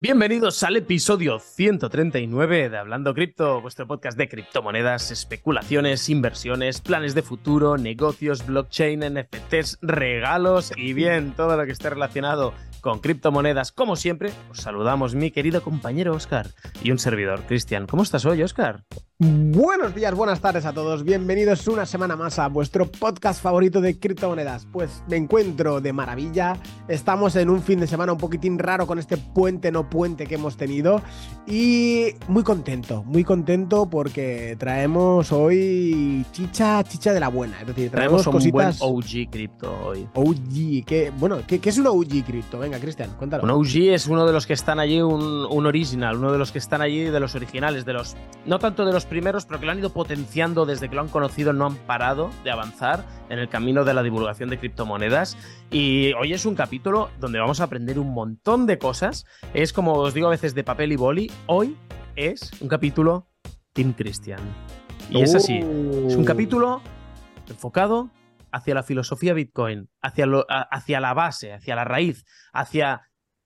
Bienvenidos al episodio 139 de Hablando Cripto, vuestro podcast de criptomonedas, especulaciones, inversiones, planes de futuro, negocios, blockchain, NFTs, regalos y bien, todo lo que esté relacionado con criptomonedas. Como siempre, os saludamos mi querido compañero Óscar y un servidor, Cristian. ¿Cómo estás hoy, Óscar? Buenos días, buenas tardes a todos. Bienvenidos una semana más a vuestro podcast favorito de criptomonedas. Pues me encuentro de maravilla. Estamos en un fin de semana un poquitín raro con este puente no puente que hemos tenido y muy contento porque traemos hoy chicha de la buena. Es decir, traemos un cositas. buen OG cripto hoy. OG, ¿qué es un OG cripto? Venga, Cristian, cuéntalo. Un OG es uno de los que están allí, un original, uno de los que están allí, de los originales, de los no tanto de los primeros, pero que lo han ido potenciando desde que lo han conocido, no han parado de avanzar en el camino de la divulgación de criptomonedas. Y hoy es un capítulo donde vamos a aprender un montón de cosas. Es como os digo a veces de papel y boli. Hoy es un capítulo Team Christian. Y es así. Es un capítulo enfocado hacia la filosofía Bitcoin, hacia la base, hacia la raíz, hacia...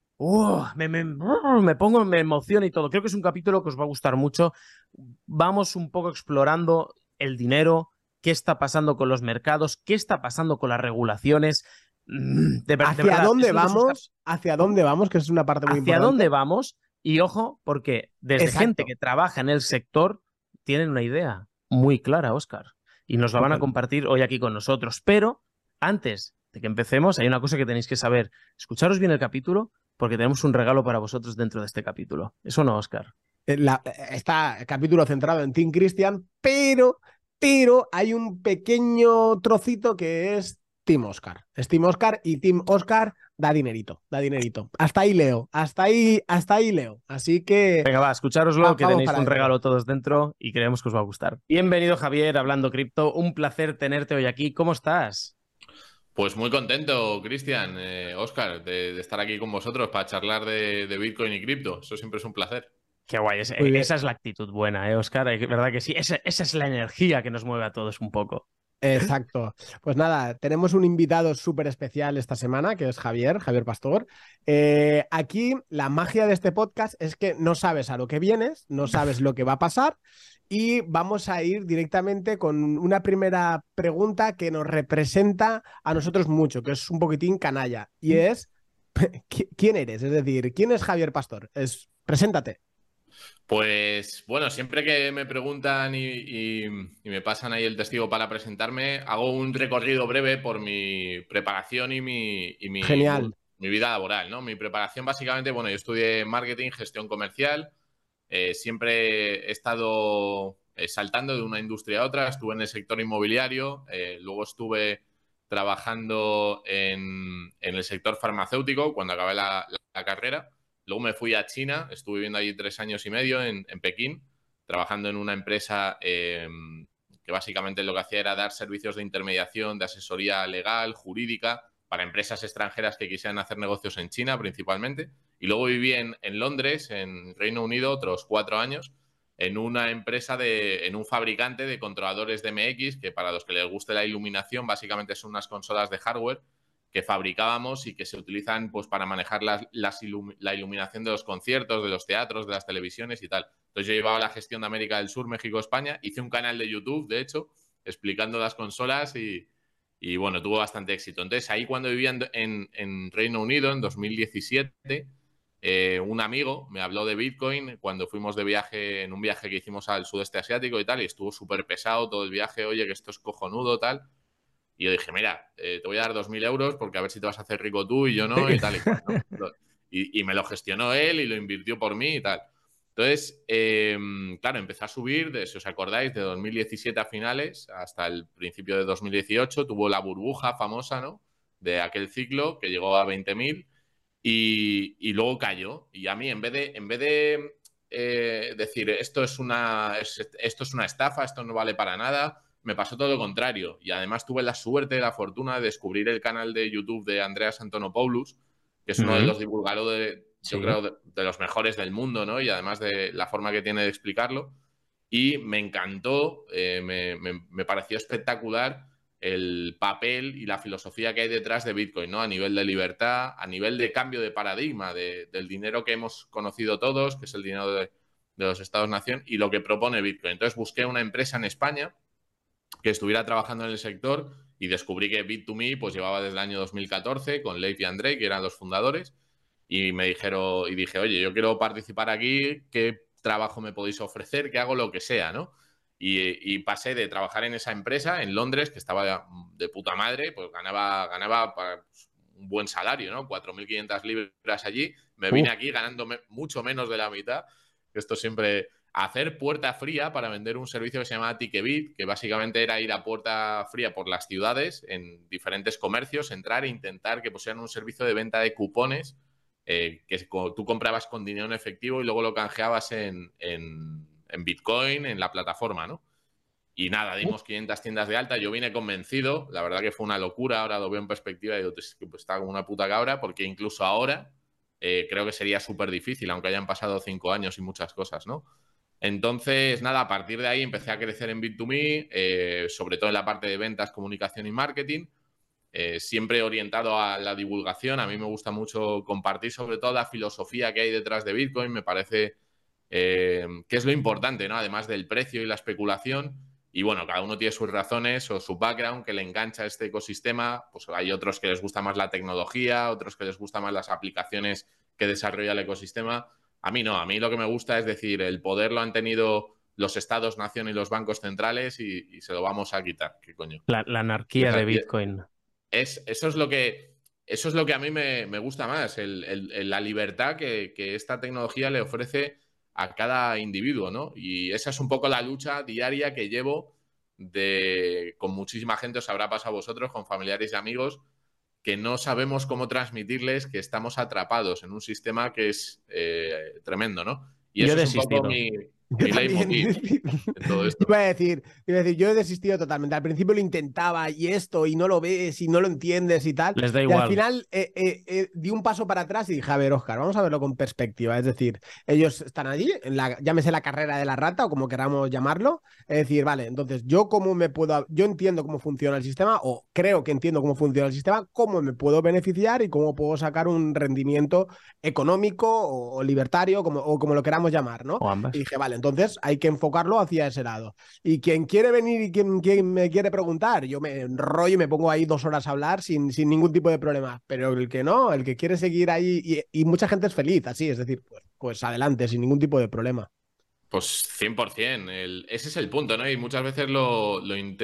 me emociona y todo. Creo que es un capítulo que os va a gustar mucho. Vamos un poco explorando el dinero, qué está pasando con los mercados, qué está pasando con las regulaciones. ¿Hacia dónde vamos? ¿Hacia dónde vamos? Que es una parte muy importante. ¿Hacia dónde vamos? Y ojo, porque desde Exacto. gente que trabaja en el sector tienen una idea muy clara, Óscar. Y nos la van a compartir hoy aquí con nosotros. Pero antes de que empecemos, hay una cosa que tenéis que saber. Escucharos bien el capítulo, porque tenemos un regalo para vosotros dentro de este capítulo. ¿Eso no, Óscar? Está el capítulo centrado en Team Christian, pero hay un pequeño trocito que es Team Oscar. Es Team Oscar y Team Oscar da dinerito. Hasta ahí leo, hasta ahí leo. Así que... Venga, va, escuchároslo, que tenéis un adentro. regalo todos dentro y creemos que os va a gustar. Bienvenido, Javier, Hablando Cripto. Un placer tenerte hoy aquí. ¿Cómo estás? Pues muy contento, Cristian, Óscar, de estar aquí con vosotros para charlar de Bitcoin y cripto. Eso siempre es un placer. Qué guay, esa es la actitud buena, Óscar? ¿Verdad que sí? Esa es la energía que nos mueve a todos un poco. Exacto. Pues nada, tenemos un invitado súper especial esta semana, que es Javier Pastor. Aquí la magia de este podcast es que no sabes a lo que vienes, no sabes lo que va a pasar y vamos a ir directamente con una primera pregunta que nos representa a nosotros mucho, que es un poquitín canalla, y es ¿quién eres? Es decir, ¿quién es Javier Pastor? Preséntate. Pues bueno, siempre que me preguntan y me pasan ahí el testigo para presentarme, hago un recorrido breve por mi preparación y Genial. mi vida laboral, ¿no? Mi preparación básicamente, bueno, yo estudié marketing, gestión comercial, siempre he estado saltando de una industria a otra, estuve en el sector inmobiliario, luego estuve trabajando en el sector farmacéutico cuando acabé la carrera. Luego me fui a China, estuve viviendo allí 3 años y medio en Pekín, trabajando en una empresa que básicamente lo que hacía era dar servicios de intermediación, de asesoría legal, jurídica, para empresas extranjeras que quisieran hacer negocios en China principalmente. Y luego viví en Londres, en Reino Unido, otros 4 años, en una empresa, en un fabricante de controladores de MX, que para los que les guste la iluminación, básicamente son unas consolas de hardware que fabricábamos y que se utilizan pues, para manejar la iluminación de los conciertos, de los teatros, de las televisiones y tal. Entonces yo llevaba la gestión de América del Sur, México, España. Hice un canal de YouTube, de hecho, explicando las consolas y bueno, tuvo bastante éxito. Entonces ahí cuando vivía en Reino Unido, en 2017, un amigo me habló de Bitcoin cuando fuimos de viaje, en un viaje que hicimos al sudeste asiático y tal, y estuvo súper pesado todo el viaje, oye, que esto es cojonudo, tal. Y yo dije, mira, te voy a dar 2.000 euros porque a ver si te vas a hacer rico tú y yo no, y tal y cual, ¿no? Y me lo gestionó él y lo invirtió por mí y tal. Entonces, claro, empezó a subir, si os acordáis, de 2017 a finales hasta el principio de 2018. Tuvo la burbuja famosa, ¿no? De aquel ciclo que llegó a 20.000 y luego cayó. Y a mí, en vez de decir esto es una estafa, esto no vale para nada, me pasó todo lo contrario. Y además tuve la suerte, la fortuna de descubrir el canal de YouTube de Andreas Antonopoulos, que es uno de los divulgadores, yo creo, de los mejores del mundo, ¿no? Y además de la forma que tiene de explicarlo. Y me encantó, me pareció espectacular el papel y la filosofía que hay detrás de Bitcoin, ¿no? A nivel de libertad, a nivel de cambio de paradigma del dinero que hemos conocido todos, que es el dinero de los Estados-nación, y lo que propone Bitcoin. Entonces busqué una empresa en España que estuviera trabajando en el sector y descubrí que Bit2Me pues llevaba desde el año 2014 con Leif y Andrei, que eran los fundadores, y me dijeron, y dije, oye, yo quiero participar aquí, ¿qué trabajo me podéis ofrecer? Que hago lo que sea, ¿no? Y pasé de trabajar en esa empresa en Londres, que estaba de puta madre, pues ganaba un buen salario, ¿no? 4.500 libras allí. Me vine aquí ganando mucho menos de la mitad. Esto siempre... Hacer puerta fría para vender un servicio que se llamaba Ticketbit, que básicamente era ir a puerta fría por las ciudades, en diferentes comercios, entrar e intentar que pusieran un servicio de venta de cupones que tú comprabas con dinero en efectivo y luego lo canjeabas en Bitcoin, en la plataforma, ¿no? Y nada, dimos 500 tiendas de alta. Yo vine convencido. La verdad que fue una locura. Ahora lo veo en perspectiva y digo, pues, está como una puta cabra, porque incluso ahora creo que sería súper difícil, aunque hayan pasado 5 años y muchas cosas, ¿no? Entonces, nada, a partir de ahí empecé a crecer en Bit2Me, sobre todo en la parte de ventas, comunicación y marketing, siempre orientado a la divulgación. A mí me gusta mucho compartir sobre todo la filosofía que hay detrás de Bitcoin. Me parece que es lo importante, ¿no? Además del precio y la especulación. Y bueno, cada uno tiene sus razones o su background que le engancha a este ecosistema. Pues hay otros que les gusta más la tecnología, otros que les gusta más las aplicaciones que desarrolla el ecosistema. A mí no, a mí lo que me gusta es decir, el poder lo han tenido los estados, nación y los bancos centrales y se lo vamos a quitar. ¿Qué coño? La anarquía de Bitcoin. Eso es lo que a mí me gusta más, la libertad que esta tecnología le ofrece a cada individuo, ¿no? Y esa es un poco la lucha diaria que llevo con muchísima gente, os habrá pasado a vosotros, con familiares y amigos, que no sabemos cómo transmitirles que estamos atrapados en un sistema que es tremendo, ¿no? Y eso es un poco mi leitmotiv en todo esto. Iba a decir, yo he desistido totalmente. Al principio lo intentaba y esto, y no lo ves, y no lo entiendes y tal. Les da y igual. al final di un paso para atrás y dije, a ver, Óscar, vamos a verlo con perspectiva. Es decir, ellos están allí, llámese la carrera de la rata o como queramos llamarlo. Es decir, vale, entonces yo entiendo cómo funciona el sistema, o creo que entiendo cómo funciona el sistema, cómo me puedo beneficiar y cómo puedo sacar un rendimiento económico o libertario, o como lo queramos llamar, ¿no? O ambas. Y dije, vale, entonces hay que enfocarlo hacia ese lado. Y quien quiere venir y quien me quiere preguntar, yo me enrollo y me pongo ahí 2 horas a hablar sin ningún tipo de problema. Pero el que no, el que quiere seguir ahí, y mucha gente es feliz así, es decir, pues adelante, sin ningún tipo de problema. Pues 100%, ese es el punto, ¿no? Y muchas veces lo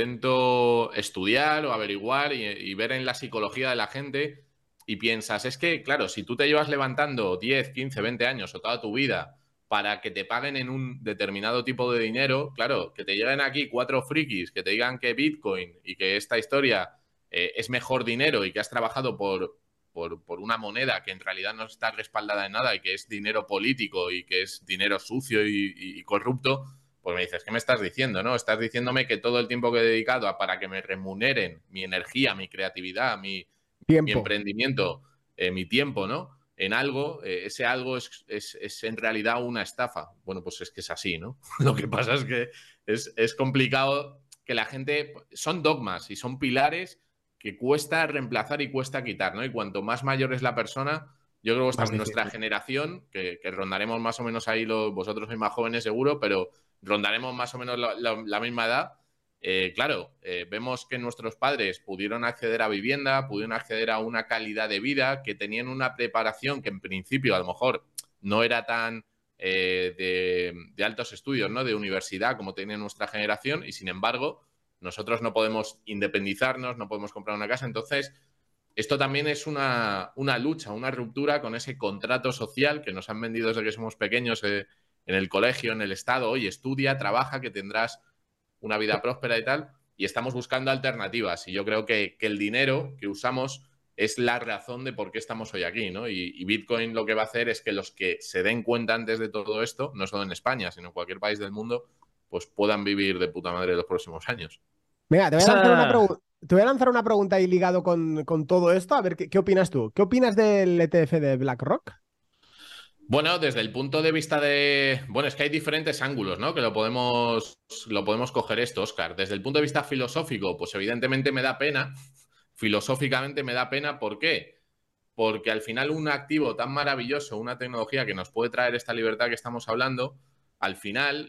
intento estudiar o averiguar y ver en la psicología de la gente y piensas, es que, claro, si tú te llevas levantando 10, 15, 20 años o toda tu vida para que te paguen en un determinado tipo de dinero, claro, que te lleguen aquí 4 frikis que te digan que Bitcoin y que esta historia es mejor dinero y que has trabajado por una moneda que en realidad no está respaldada en nada y que es dinero político y que es dinero sucio y corrupto, pues me dices, ¿qué me estás diciendo? ¿No? Estás diciéndome que todo el tiempo que he dedicado para que me remuneren mi energía, mi creatividad, mi emprendimiento, mi tiempo, ¿no? En algo, ese algo es en realidad una estafa. Bueno, pues es que es así, ¿no? Lo que pasa es que es complicado que la gente... Son dogmas y son pilares que cuesta reemplazar y cuesta quitar, ¿no? Y cuanto más mayor es la persona, yo creo que estamos en nuestra generación, que rondaremos más o menos ahí, vosotros sois más jóvenes seguro, pero rondaremos más o menos la misma edad. Claro, vemos que nuestros padres pudieron acceder a vivienda, pudieron acceder a una calidad de vida, que tenían una preparación que en principio a lo mejor no era tan de altos estudios, ¿no? De universidad como tenía nuestra generación, y sin embargo nosotros no podemos independizarnos, no podemos comprar una casa. Entonces, esto también es una lucha, una ruptura con ese contrato social que nos han vendido desde que somos pequeños en el colegio, en el Estado. Oye, estudia, trabaja, que tendrás una vida próspera y tal. Y estamos buscando alternativas. Y yo creo que el dinero que usamos es la razón de por qué estamos hoy aquí, ¿no? Y Bitcoin lo que va a hacer es que los que se den cuenta antes de todo esto, no solo en España, sino en cualquier país del mundo, pues puedan vivir de puta madre los próximos años. Mira, te voy a lanzar una pregunta ahí ligado con todo esto. A ver, ¿qué opinas tú? ¿Qué opinas del ETF de BlackRock? Bueno, desde el punto de vista de... Bueno, es que hay diferentes ángulos, ¿no? Que lo podemos coger esto, Óscar. Desde el punto de vista filosófico, pues evidentemente me da pena. Filosóficamente me da pena. ¿Por qué? Porque al final un activo tan maravilloso, una tecnología que nos puede traer esta libertad que estamos hablando, al final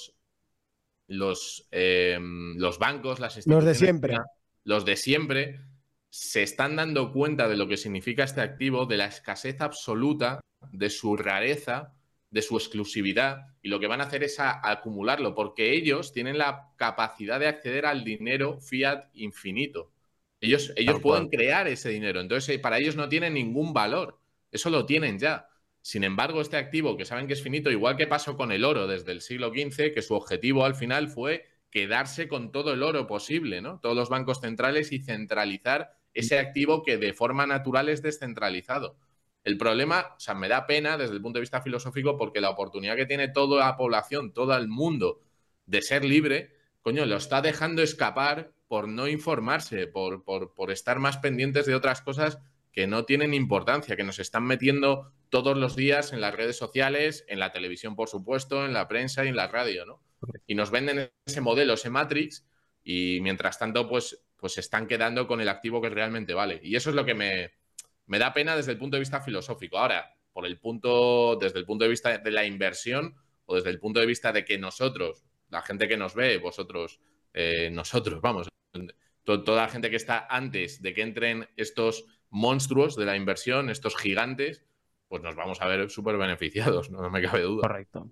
los bancos, las Los de instituciones, siempre. los de siempre, se están dando cuenta de lo que significa este activo, de la escasez absoluta, de su rareza, de su exclusividad, y lo que van a hacer es acumularlo, porque ellos tienen la capacidad de acceder al dinero fiat infinito. Ellos pueden crear ese dinero, entonces para ellos no tiene ningún valor, eso lo tienen ya. Sin embargo, este activo que saben que es finito, igual que pasó con el oro desde el siglo XV, que su objetivo al final fue quedarse con todo el oro posible, ¿no? Todos los bancos centrales y centralizar ese activo que de forma natural es descentralizado. El problema, o sea, me da pena desde el punto de vista filosófico porque la oportunidad que tiene toda la población, todo el mundo de ser libre, coño, lo está dejando escapar por no informarse, por estar más pendientes de otras cosas que no tienen importancia, que nos están metiendo todos los días en las redes sociales, en la televisión, por supuesto, en la prensa y en la radio, ¿no? Y nos venden ese modelo, ese Matrix, y mientras tanto, pues se están quedando con el activo que realmente vale. Y eso es lo que me da pena desde el punto de vista filosófico. Ahora, desde el punto de vista de la inversión o desde el punto de vista de que nosotros, la gente que nos ve, vosotros, nosotros, vamos, toda la gente que está antes de que entren estos monstruos de la inversión, estos gigantes, pues nos vamos a ver súper beneficiados, no me cabe duda. Correcto.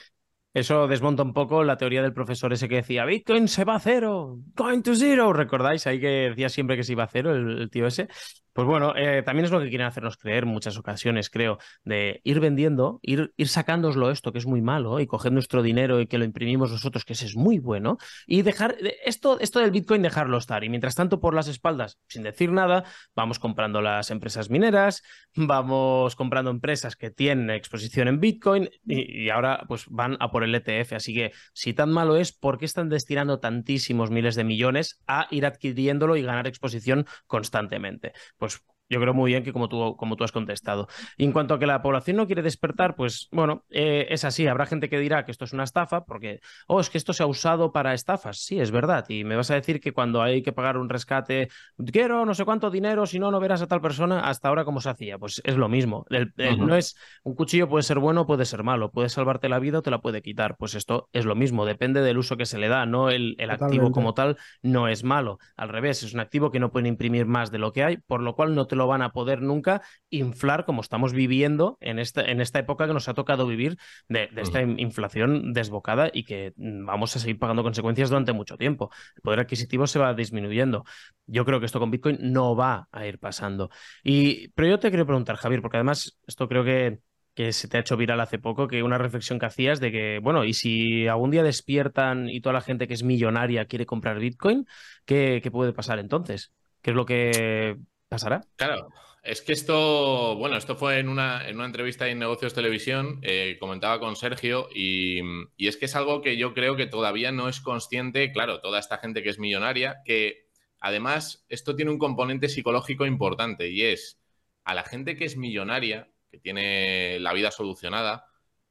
Eso desmonta un poco la teoría del profesor ese que decía Bitcoin se va a cero, going to zero. ¿Recordáis ahí que decía siempre que se iba a cero el tío ese? Pues bueno, también es lo que quieren hacernos creer en muchas ocasiones, creo, de ir vendiendo, ir sacándoslo esto, que es muy malo, y coger nuestro dinero y que lo imprimimos nosotros, que ese es muy bueno, y dejar esto del Bitcoin, dejarlo estar. Y mientras tanto, por las espaldas, sin decir nada, vamos comprando las empresas mineras, vamos comprando empresas que tienen exposición en Bitcoin y ahora pues van a por el ETF. Así que si tan malo es, ¿por qué están destinando tantísimos miles de millones a ir adquiriéndolo y ganar exposición constantemente? Pues yo creo muy bien que como tú has contestado. Y en cuanto a que la población no quiere despertar, pues bueno, es así. Habrá gente que dirá que esto es una estafa porque, es que esto se ha usado para estafas. Sí, es verdad. Y me vas a decir que cuando hay que pagar un rescate, quiero no sé cuánto dinero, si no, no verás a tal persona, hasta ahora cómo se hacía. Pues es lo mismo. No es un cuchillo, puede ser bueno, puede ser malo, puede salvarte la vida o te la puede quitar. Pues esto es lo mismo, depende del uso que se le da, no el activo como tal no es malo. Al revés, es un activo que no pueden imprimir más de lo que hay, por lo cual no te lo van a poder nunca inflar como estamos viviendo en esta época que nos ha tocado vivir de esta inflación desbocada y que vamos a seguir pagando consecuencias durante mucho tiempo. El poder adquisitivo se va disminuyendo. Yo creo que esto con Bitcoin no va a ir pasando. Pero yo te quiero preguntar, Javier, porque además esto creo que se te ha hecho viral hace poco, que una reflexión que hacías de que, bueno, y si algún día despiertan y toda la gente que es millonaria quiere comprar Bitcoin, ¿qué puede pasar entonces? ¿Qué es lo que pasará? Claro, es que esto fue en una entrevista en Negocios Televisión, comentaba con Sergio, y es que es algo que yo creo que todavía no es consciente, claro, toda esta gente que es millonaria, que además esto tiene un componente psicológico importante, y es a la gente que es millonaria, que tiene la vida solucionada,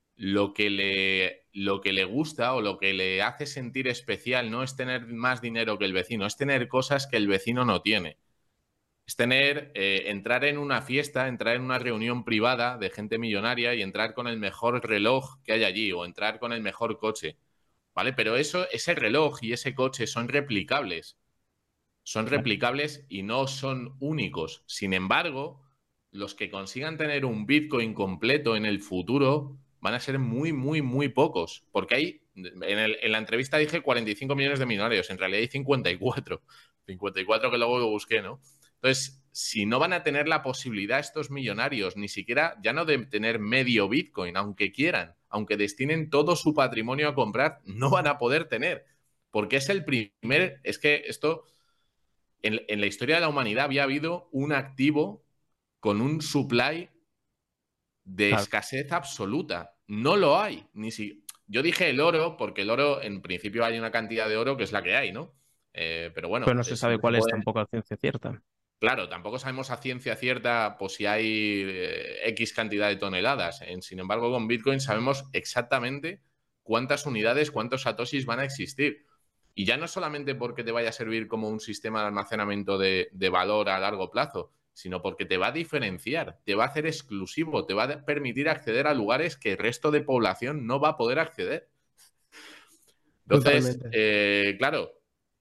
lo que le gusta o lo que le hace sentir especial no es tener más dinero que el vecino, es tener cosas que el vecino no tiene. Es entrar en una fiesta, entrar en una reunión privada de gente millonaria y entrar con el mejor reloj que hay allí o entrar con el mejor coche, ¿vale? Pero ese reloj y ese coche son replicables. Son replicables y no son únicos. Sin embargo, los que consigan tener un Bitcoin completo en el futuro van a ser muy, muy, muy pocos. Porque en la entrevista dije 45 millones de millonarios, en realidad hay 54. 54 que luego lo busqué, ¿no? Entonces, si no van a tener la posibilidad estos millonarios, ni siquiera, ya no de tener medio Bitcoin, aunque quieran, aunque destinen todo su patrimonio a comprar, no van a poder tener. Porque es que esto, en la historia de la humanidad había habido un activo con un supply de escasez absoluta. No lo hay. Yo dije el oro, porque el oro, en principio hay una cantidad de oro que es la que hay, ¿no? Pero bueno, Pero no se sabe cuál es tampoco la ciencia cierta. Claro, tampoco sabemos a ciencia cierta pues, si hay X cantidad de toneladas. Sin embargo, con Bitcoin sabemos exactamente cuántas unidades, cuántos satoshis van a existir. Y ya no solamente porque te vaya a servir como un sistema de almacenamiento de valor a largo plazo, sino porque te va a diferenciar, te va a hacer exclusivo, te va a permitir acceder a lugares que el resto de población no va a poder acceder. Entonces, claro,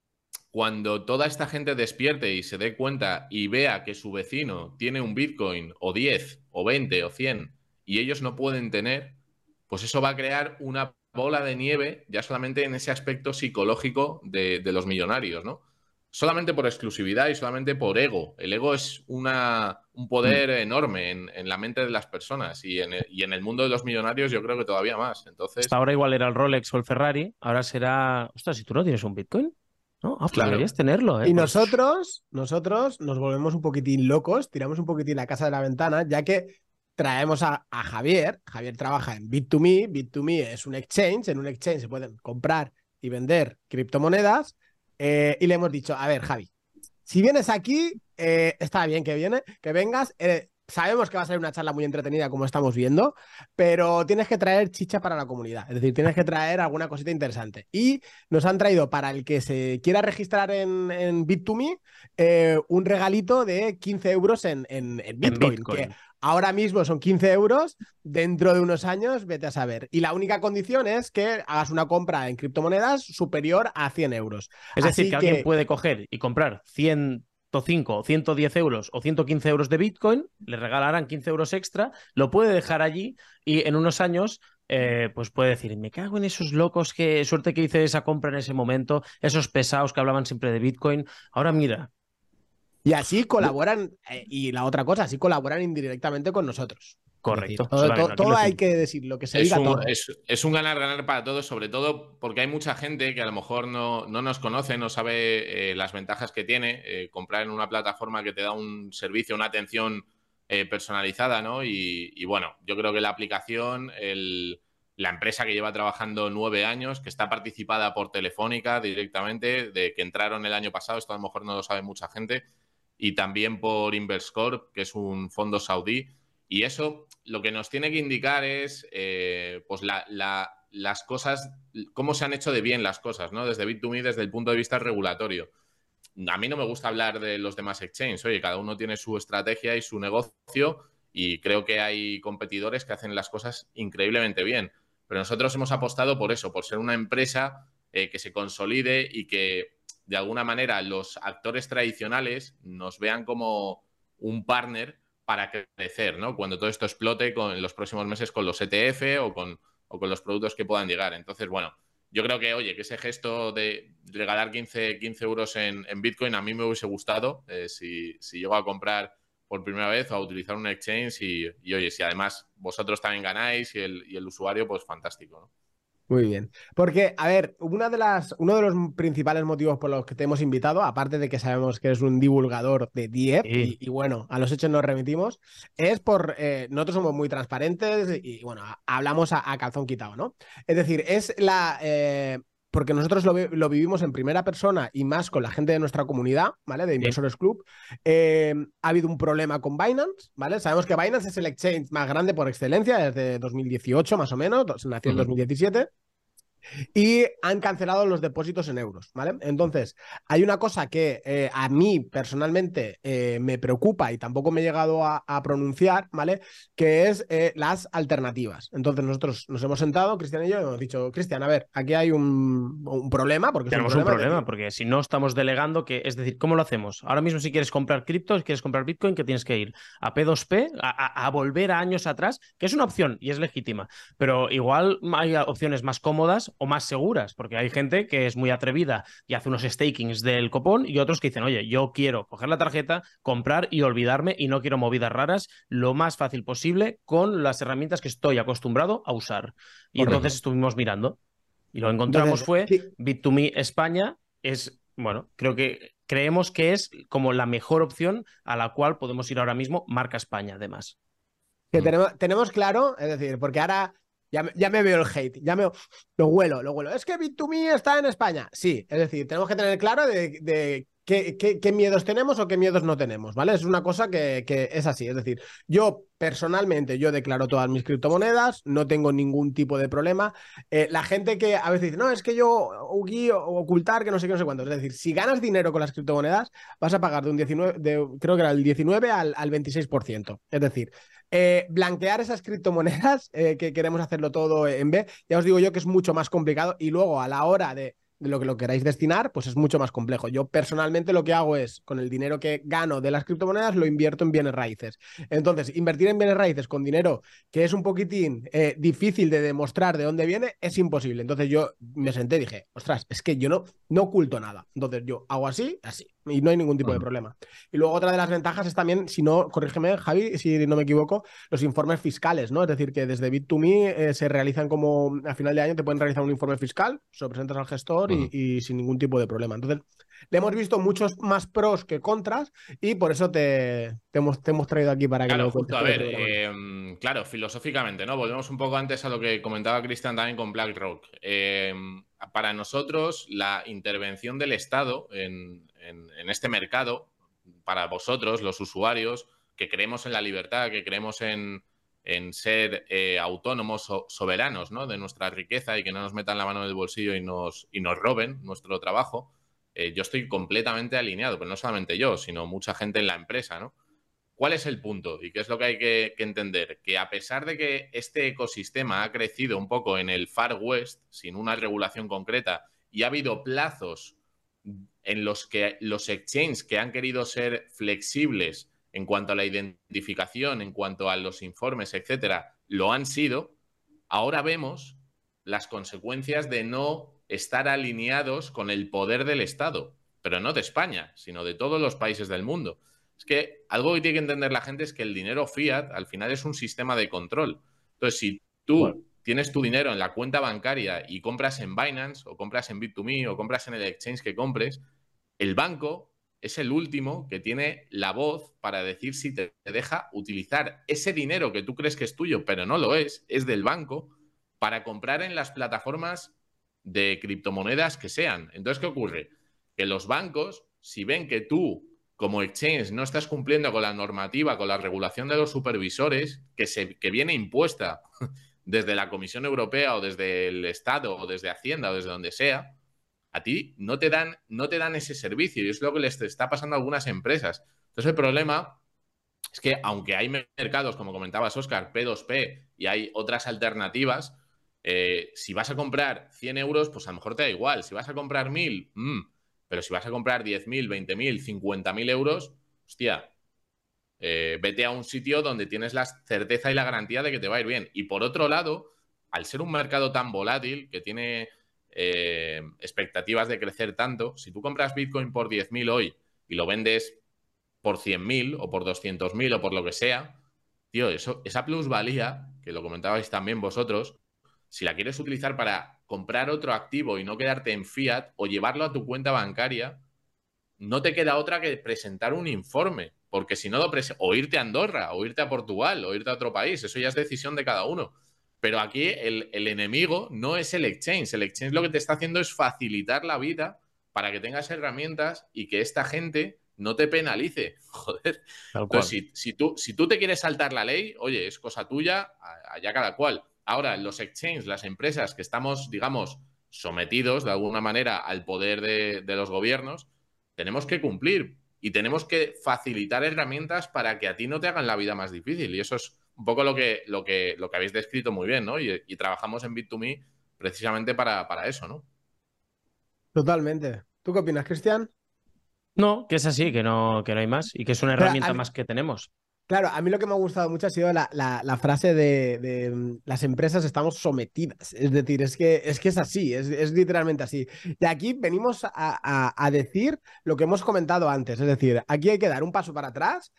cuando toda esta gente despierte y se dé cuenta y vea que su vecino tiene un Bitcoin o 10 o 20 o 100 y ellos no pueden tener, pues eso va a crear una bola de nieve ya solamente en ese aspecto psicológico de los millonarios, ¿no? Solamente por exclusividad y solamente por ego. El ego es un poder enorme en la mente de las personas y en el mundo de los millonarios yo creo que todavía más. Entonces, hasta ahora igual era el Rolex o el Ferrari, ahora será... Ostras, si tú no tienes un Bitcoin, ¿no? Ah, pues claro. deberías tenerlo, ¿eh? Y Pues... nosotros nos volvemos un poquitín locos, tiramos un poquitín la casa de la ventana, ya que traemos a Javier. Javier trabaja en Bit2Me. Bit2Me es un exchange. En un exchange se pueden comprar y vender criptomonedas. Y le hemos dicho, a ver, Javi, si vienes aquí, está bien que vengas. Sabemos que va a ser una charla muy entretenida, como estamos viendo, pero tienes que traer chicha para la comunidad. Es decir, tienes que traer alguna cosita interesante. Y nos han traído, para el que se quiera registrar en Bit2Me, un regalito de 15 euros en Bitcoin, que ahora mismo son 15 euros, dentro de unos años, vete a saber. Y la única condición es que hagas una compra en criptomonedas superior a 100 euros. Es decir, que alguien puede coger y comprar 105, 110 euros o 115 euros de Bitcoin, le regalarán 15 euros extra, lo puede dejar allí y en unos años pues puede decir, me cago en esos locos, que suerte que hice esa compra en ese momento, esos pesados que hablaban siempre de Bitcoin, ahora mira. Y así colaboran, y la otra cosa, así colaboran indirectamente con nosotros. Correcto. Es decir, todo hay que decir, lo que se diga todo. Es un ganar-ganar para todos, sobre todo porque hay mucha gente que a lo mejor no nos conoce, no sabe las ventajas que tiene comprar en una plataforma que te da un servicio, una atención personalizada, ¿no? Y bueno, yo creo que la aplicación, la empresa que lleva trabajando 9 años, que está participada por Telefónica directamente, de que entraron el año pasado, esto a lo mejor no lo sabe mucha gente, y también por Inverscorp, que es un fondo saudí. Y eso lo que nos tiene que indicar es pues las cosas, cómo se han hecho de bien las cosas, ¿no? Desde Bit2Me, desde el punto de vista regulatorio. A mí no me gusta hablar de los demás exchanges. Oye, cada uno tiene su estrategia y su negocio y creo que hay competidores que hacen las cosas increíblemente bien. Pero nosotros hemos apostado por eso, por ser una empresa que se consolide y que de alguna manera los actores tradicionales nos vean como un partner para crecer, ¿no? Cuando todo esto explote en los próximos meses con los ETF o con los productos que puedan llegar. Entonces, bueno, yo creo que, oye, que ese gesto de regalar 15 euros en Bitcoin a mí me hubiese gustado si llego a comprar por primera vez o a utilizar un exchange y oye, si además vosotros también ganáis y el usuario, pues fantástico, ¿no? Muy bien. Porque, a ver, uno de los principales motivos por los que te hemos invitado, aparte de que sabemos que eres un divulgador de DIEP, Sí. y bueno, a los hechos nos remitimos, es por, nosotros somos muy transparentes y bueno, hablamos a calzón quitado, ¿no? Es decir, es porque nosotros lo vivimos en primera persona y más con la gente de nuestra comunidad, ¿vale? De Inversores Club. Ha habido un problema con Binance, ¿vale? Sabemos que Binance es el exchange más grande por excelencia desde 2018 más o menos, nació en 2017. Y han cancelado los depósitos en euros, ¿vale? Entonces, hay una cosa que a mí personalmente me preocupa y tampoco me he llegado a pronunciar, ¿vale? Que es las alternativas. Entonces, nosotros nos hemos sentado, Cristian y yo, y hemos dicho, Cristian, a ver, aquí hay un problema. Porque tenemos un problema, porque si no estamos delegando, es decir, ¿cómo lo hacemos? Ahora mismo, si quieres comprar cripto, si quieres comprar Bitcoin, que tienes que ir a P2P, a volver a años atrás, que es una opción y es legítima, pero igual hay opciones más cómodas o más seguras, porque hay gente que es muy atrevida y hace unos stakings del copón y otros que dicen, oye, yo quiero coger la tarjeta, comprar y olvidarme y no quiero movidas raras, lo más fácil posible con las herramientas que estoy acostumbrado a usar. Y entonces estuvimos mirando y lo encontramos. Entonces, fue Bit2Me España. Bueno, creemos que es como la mejor opción a la cual podemos ir ahora mismo, marca España además. Que tenemos claro, es decir, porque ahora ya me veo el hate, lo huelo. Es que Bit2Me está en España. Sí, es decir, tenemos que tener claro de qué miedos tenemos o qué miedos no tenemos, ¿vale? Es una cosa que es así. Es decir, yo personalmente, yo declaro todas mis criptomonedas, no tengo ningún tipo de problema. La gente que a veces dice, no, es que yo ocultar, que no sé qué, no sé cuánto. Es decir, si ganas dinero con las criptomonedas, vas a pagar de un 19, creo que era el 19 al 26%. Es decir, blanquear esas criptomonedas, que queremos hacerlo todo en B, ya os digo yo que es mucho más complicado y luego a la hora de lo que lo queráis destinar, pues es mucho más complejo. Yo personalmente lo que hago es, con el dinero que gano de las criptomonedas, lo invierto en bienes raíces. Entonces, invertir en bienes raíces con dinero que es un poquitín difícil de demostrar de dónde viene, es imposible. Entonces yo me senté y dije, ostras, es que yo no oculto nada. Entonces yo hago así, y no hay ningún tipo de problema. Y luego otra de las ventajas es también, si no, corrígeme, Javi, si no me equivoco, los informes fiscales, ¿no? Es decir, que desde Bit2Me se realizan como a final de año, te pueden realizar un informe fiscal, se lo presentas al gestor y sin ningún tipo de problema. Entonces, le hemos visto muchos más pros que contras y por eso te hemos traído aquí para que Claro, lo justo, cuentes a todo ver, claro, filosóficamente, ¿no? Volvemos un poco antes a lo que comentaba Cristian también con BlackRock. Para nosotros, la intervención del Estado en este mercado, para vosotros, los usuarios, que creemos en la libertad, que creemos en ser autónomos o soberanos, ¿no? De nuestra riqueza y que no nos metan la mano en el bolsillo y nos roben nuestro trabajo, yo estoy completamente alineado, pero no solamente yo, sino mucha gente en la empresa, ¿no? ¿Cuál es el punto? ¿Y qué es lo que hay que entender? Que a pesar de que este ecosistema ha crecido un poco en el Far West, sin una regulación concreta, y ha habido plazos en los que los exchanges que han querido ser flexibles en cuanto a la identificación, en cuanto a los informes, etcétera, lo han sido, ahora vemos las consecuencias de no estar alineados con el poder del Estado, pero no de España, sino de todos los países del mundo. Es que algo que tiene que entender la gente es que el dinero fiat al final es un sistema de control. Entonces, si tú tienes tu dinero en la cuenta bancaria y compras en Binance o compras en Bit2Me o compras en el exchange que compres, el banco es el último que tiene la voz para decir si te deja utilizar ese dinero que tú crees que es tuyo, pero no lo es del banco, para comprar en las plataformas de criptomonedas que sean. Entonces, ¿qué ocurre? Que los bancos, si ven que tú como exchange no estás cumpliendo con la normativa, con la regulación de los supervisores, que viene impuesta desde la Comisión Europea o desde el Estado o desde Hacienda o desde donde sea, a ti no te dan ese servicio y es lo que les está pasando a algunas empresas. Entonces el problema es que aunque hay mercados, como comentabas, Óscar, P2P y hay otras alternativas, si vas a comprar 100 euros, pues a lo mejor te da igual. Si vas a comprar 1.000, pero si vas a comprar 10.000, 20.000, 50.000 euros, hostia, vete a un sitio donde tienes la certeza y la garantía de que te va a ir bien. Y por otro lado, al ser un mercado tan volátil, que tiene expectativas de crecer tanto, si tú compras Bitcoin por 10.000 hoy y lo vendes por 100.000 o por 200.000 o por lo que sea, tío, esa plusvalía, que lo comentabais también vosotros, si la quieres utilizar para comprar otro activo y no quedarte en fiat o llevarlo a tu cuenta bancaria, no te queda otra que presentar un informe, porque si no o irte a Andorra, o irte a Portugal, o irte a otro país, eso ya es decisión de cada uno. Pero aquí el enemigo no es el exchange. El exchange lo que te está haciendo es facilitar la vida para que tengas herramientas y que esta gente no te penalice. Joder. Entonces, si tú te quieres saltar la ley, oye, es cosa tuya, allá cada cual. Ahora, los exchanges, las empresas que estamos, digamos, sometidos de alguna manera al poder de los gobiernos, tenemos que cumplir y tenemos que facilitar herramientas para que a ti no te hagan la vida más difícil. Y eso es un poco lo que habéis descrito muy bien, ¿no? Y trabajamos en Bit2Me precisamente para eso, ¿no? Totalmente. ¿Tú qué opinas, Cristian? No, que es así, que no hay más y que es una herramienta más que tenemos. Claro, a mí lo que me ha gustado mucho ha sido la frase de las empresas estamos sometidas. Es decir, es que es así, es literalmente así. De aquí venimos a decir lo que hemos comentado antes. Es decir, aquí hay que dar un paso para atrás,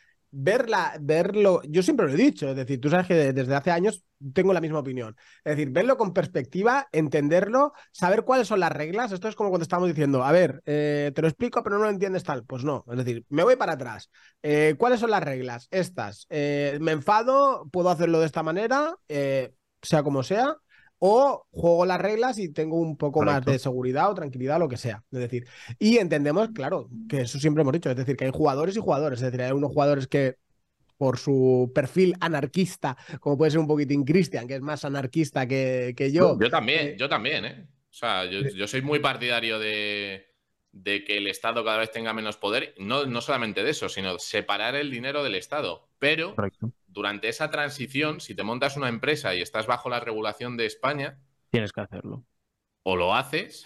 verlo. Yo siempre lo he dicho, es decir, tú sabes que desde hace años tengo la misma opinión. Es decir, verlo con perspectiva, entenderlo, saber cuáles son las reglas. Esto es como cuando estamos diciendo, a ver, te lo explico, pero no lo entiendes tal. Pues no, es decir, me voy para atrás. ¿Cuáles son las reglas? Estas. Me enfado, puedo hacerlo de esta manera, sea como sea. o juego las reglas y tengo un poco más Correcto. de seguridad o tranquilidad, lo que sea. Es decir, y entendemos, claro, que eso siempre hemos dicho, es decir, que hay jugadores y jugadores, es decir, hay unos jugadores que por su perfil anarquista, como puede ser un poquitín Cristian, que es más anarquista que yo. Yo también, ¿eh? O sea, yo soy muy partidario de que el Estado cada vez tenga menos poder, no solamente de eso, sino separar el dinero del Estado. Pero Correcto. durante esa transición, si te montas una empresa y estás bajo la regulación de España, Tienes que hacerlo. o lo haces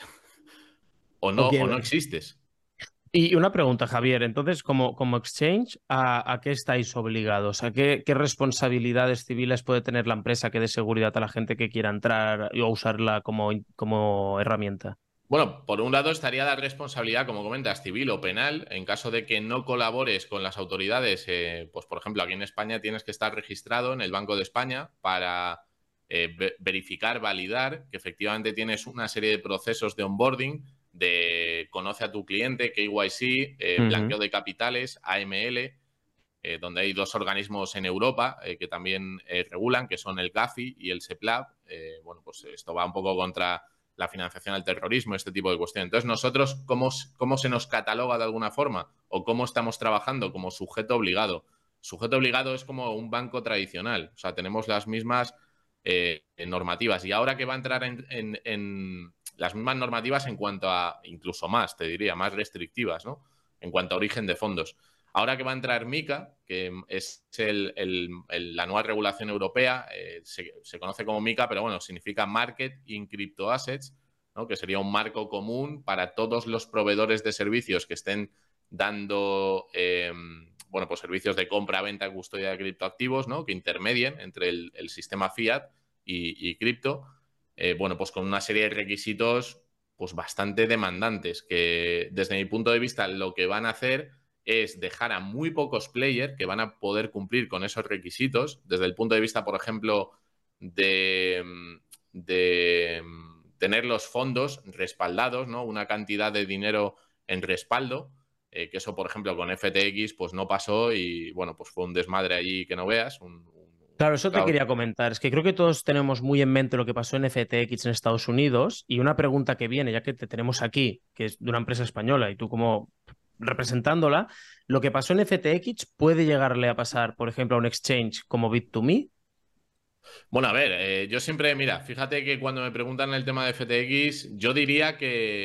O o no quiebra. existes. Y una pregunta, Javier. Entonces, como exchange, ¿a qué estáis obligados? ¿A qué responsabilidades civiles puede tener la empresa que dé seguridad a la gente que quiera entrar o usarla como herramienta? Bueno, por un lado estaría la responsabilidad, como comentas, civil o penal, en caso de que no colabores con las autoridades. Pues, por ejemplo, aquí en España tienes que estar registrado en el Banco de España para verificar, validar que efectivamente tienes una serie de procesos de onboarding, de conoce a tu cliente, KYC, blanqueo de capitales, AML, donde hay dos organismos en Europa que también regulan, que son el GAFI y el SEPLAB. Bueno, pues esto va un poco contra la financiación al terrorismo, este tipo de cuestiones. Entonces, nosotros, ¿cómo se nos cataloga de alguna forma? ¿O cómo estamos trabajando como sujeto obligado? Sujeto obligado es como un banco tradicional. O sea, tenemos las mismas normativas. Y ahora que va a entrar en las mismas normativas en cuanto a, incluso más, te diría, más restrictivas, ¿no? En cuanto a origen de fondos. Ahora que va a entrar MiCA, que es la nueva regulación europea, se conoce como MiCA, pero bueno, significa Market in Crypto Assets, ¿no? Que sería un marco común para todos los proveedores de servicios que estén dando bueno, pues servicios de compra, venta, custodia de criptoactivos, ¿no? Que intermedien entre el sistema fiat y cripto, bueno, pues con una serie de requisitos pues bastante demandantes, que desde mi punto de vista lo que van a hacer es dejar a muy pocos players que van a poder cumplir con esos requisitos, desde el punto de vista, por ejemplo, de tener los fondos respaldados, ¿no? Una cantidad de dinero en respaldo, que eso, por ejemplo, con FTX, pues no pasó y, bueno, pues fue un desmadre allí que no veas, Claro, eso te caos. quería comentar. Es que creo que todos tenemos muy en mente lo que pasó en FTX en Estados Unidos y una pregunta que viene, ya que te tenemos aquí, que es de una empresa española y tú como representándola, lo que pasó en FTX puede llegarle a pasar, por ejemplo, a un exchange como Bit2Me. Bueno, a ver, yo siempre, mira, fíjate que cuando me preguntan el tema de FTX, yo diría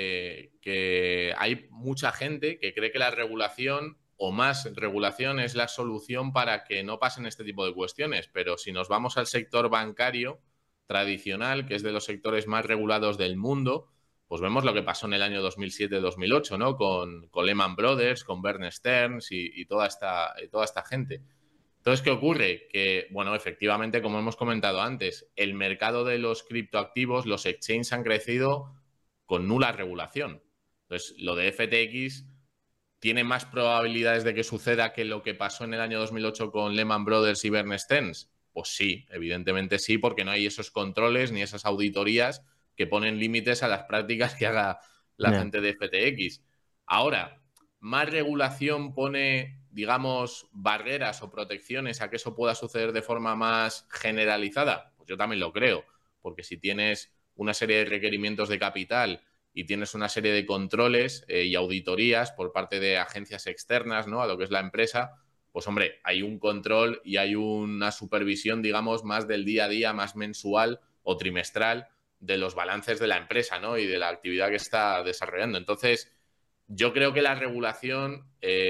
que hay mucha gente que cree que la regulación o más regulación es la solución para que no pasen este tipo de cuestiones. Pero si nos vamos al sector bancario tradicional, que es de los sectores más regulados del mundo, pues vemos lo que pasó en el año 2007-2008, ¿no? Con Lehman Brothers, con Bear Stearns y toda esta gente. Entonces, ¿qué ocurre? Que, bueno, efectivamente, como hemos comentado antes, el mercado de los criptoactivos, los exchanges han crecido con nula regulación. Entonces, lo de FTX tiene más probabilidades de que suceda que lo que pasó en el año 2008 con Lehman Brothers y Bear Stearns. Pues sí, evidentemente sí, porque no hay esos controles ni esas auditorías que ponen límites a las prácticas que haga la Yeah. gente de FTX. Ahora, más regulación pone, digamos, barreras o protecciones a que eso pueda suceder de forma más generalizada. Pues yo también lo creo, porque si tienes una serie de requerimientos de capital y tienes una serie de controles y auditorías por parte de agencias externas, ¿no? A lo que es la empresa, pues hombre, hay un control y hay una supervisión, digamos, más del día a día, más mensual o trimestral de los balances de la empresa, ¿no? Y de la actividad que está desarrollando. Entonces, yo creo que la regulación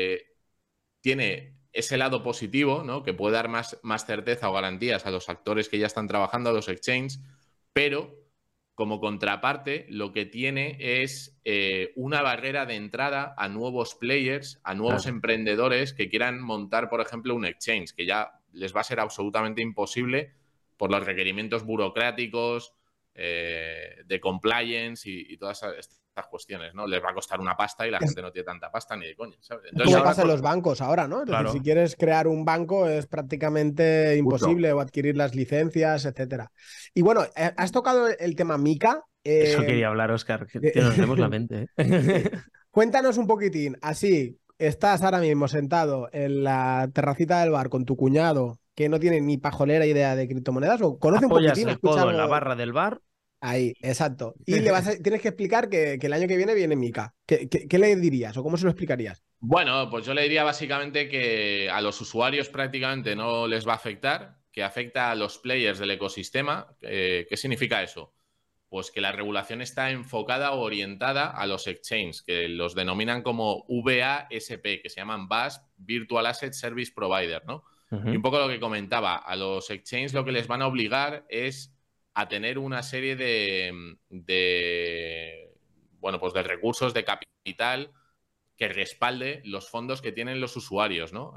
tiene ese lado positivo, ¿no? Que puede dar más certeza o garantías a los actores que ya están trabajando, a los exchanges, pero como contraparte lo que tiene es una barrera de entrada a nuevos players, a nuevos emprendedores que quieran montar, por ejemplo, un exchange, que ya les va a ser absolutamente imposible por los requerimientos burocráticos, de compliance y todas estas cuestiones, ¿no? Les va a costar una pasta y la gente no tiene tanta pasta ni de coña, ¿sabes? Entonces, Como ahora pasa en los bancos ahora, ¿no? Es decir, Claro. si quieres crear un banco es prácticamente Justo. imposible o adquirir las licencias, etcétera. Y bueno, has tocado el tema Mica. Eso quería hablar, Oscar, que nos leemos la mente. Cuéntanos un poquitín, así, estás ahora mismo sentado en la terracita del bar con tu cuñado que no tiene ni pajolera idea de criptomonedas o conoce un Apoyas poquitín, el escucha codo en la algo. barra del bar Ahí, exacto. Y tienes que explicar que el año que viene Mika. ¿Qué le dirías o cómo se lo explicarías? Bueno, pues yo le diría básicamente que a los usuarios prácticamente no les va a afectar, que afecta a los players del ecosistema. ¿Qué significa eso? Pues que la regulación está enfocada o orientada a los exchanges, que los denominan como VASP, que se llaman VAS, Virtual Asset Service Provider, ¿no? Y un poco lo que comentaba, a los exchanges lo que les van a obligar es a tener una serie bueno, pues de recursos, de capital que respalde los fondos que tienen los usuarios, ¿no?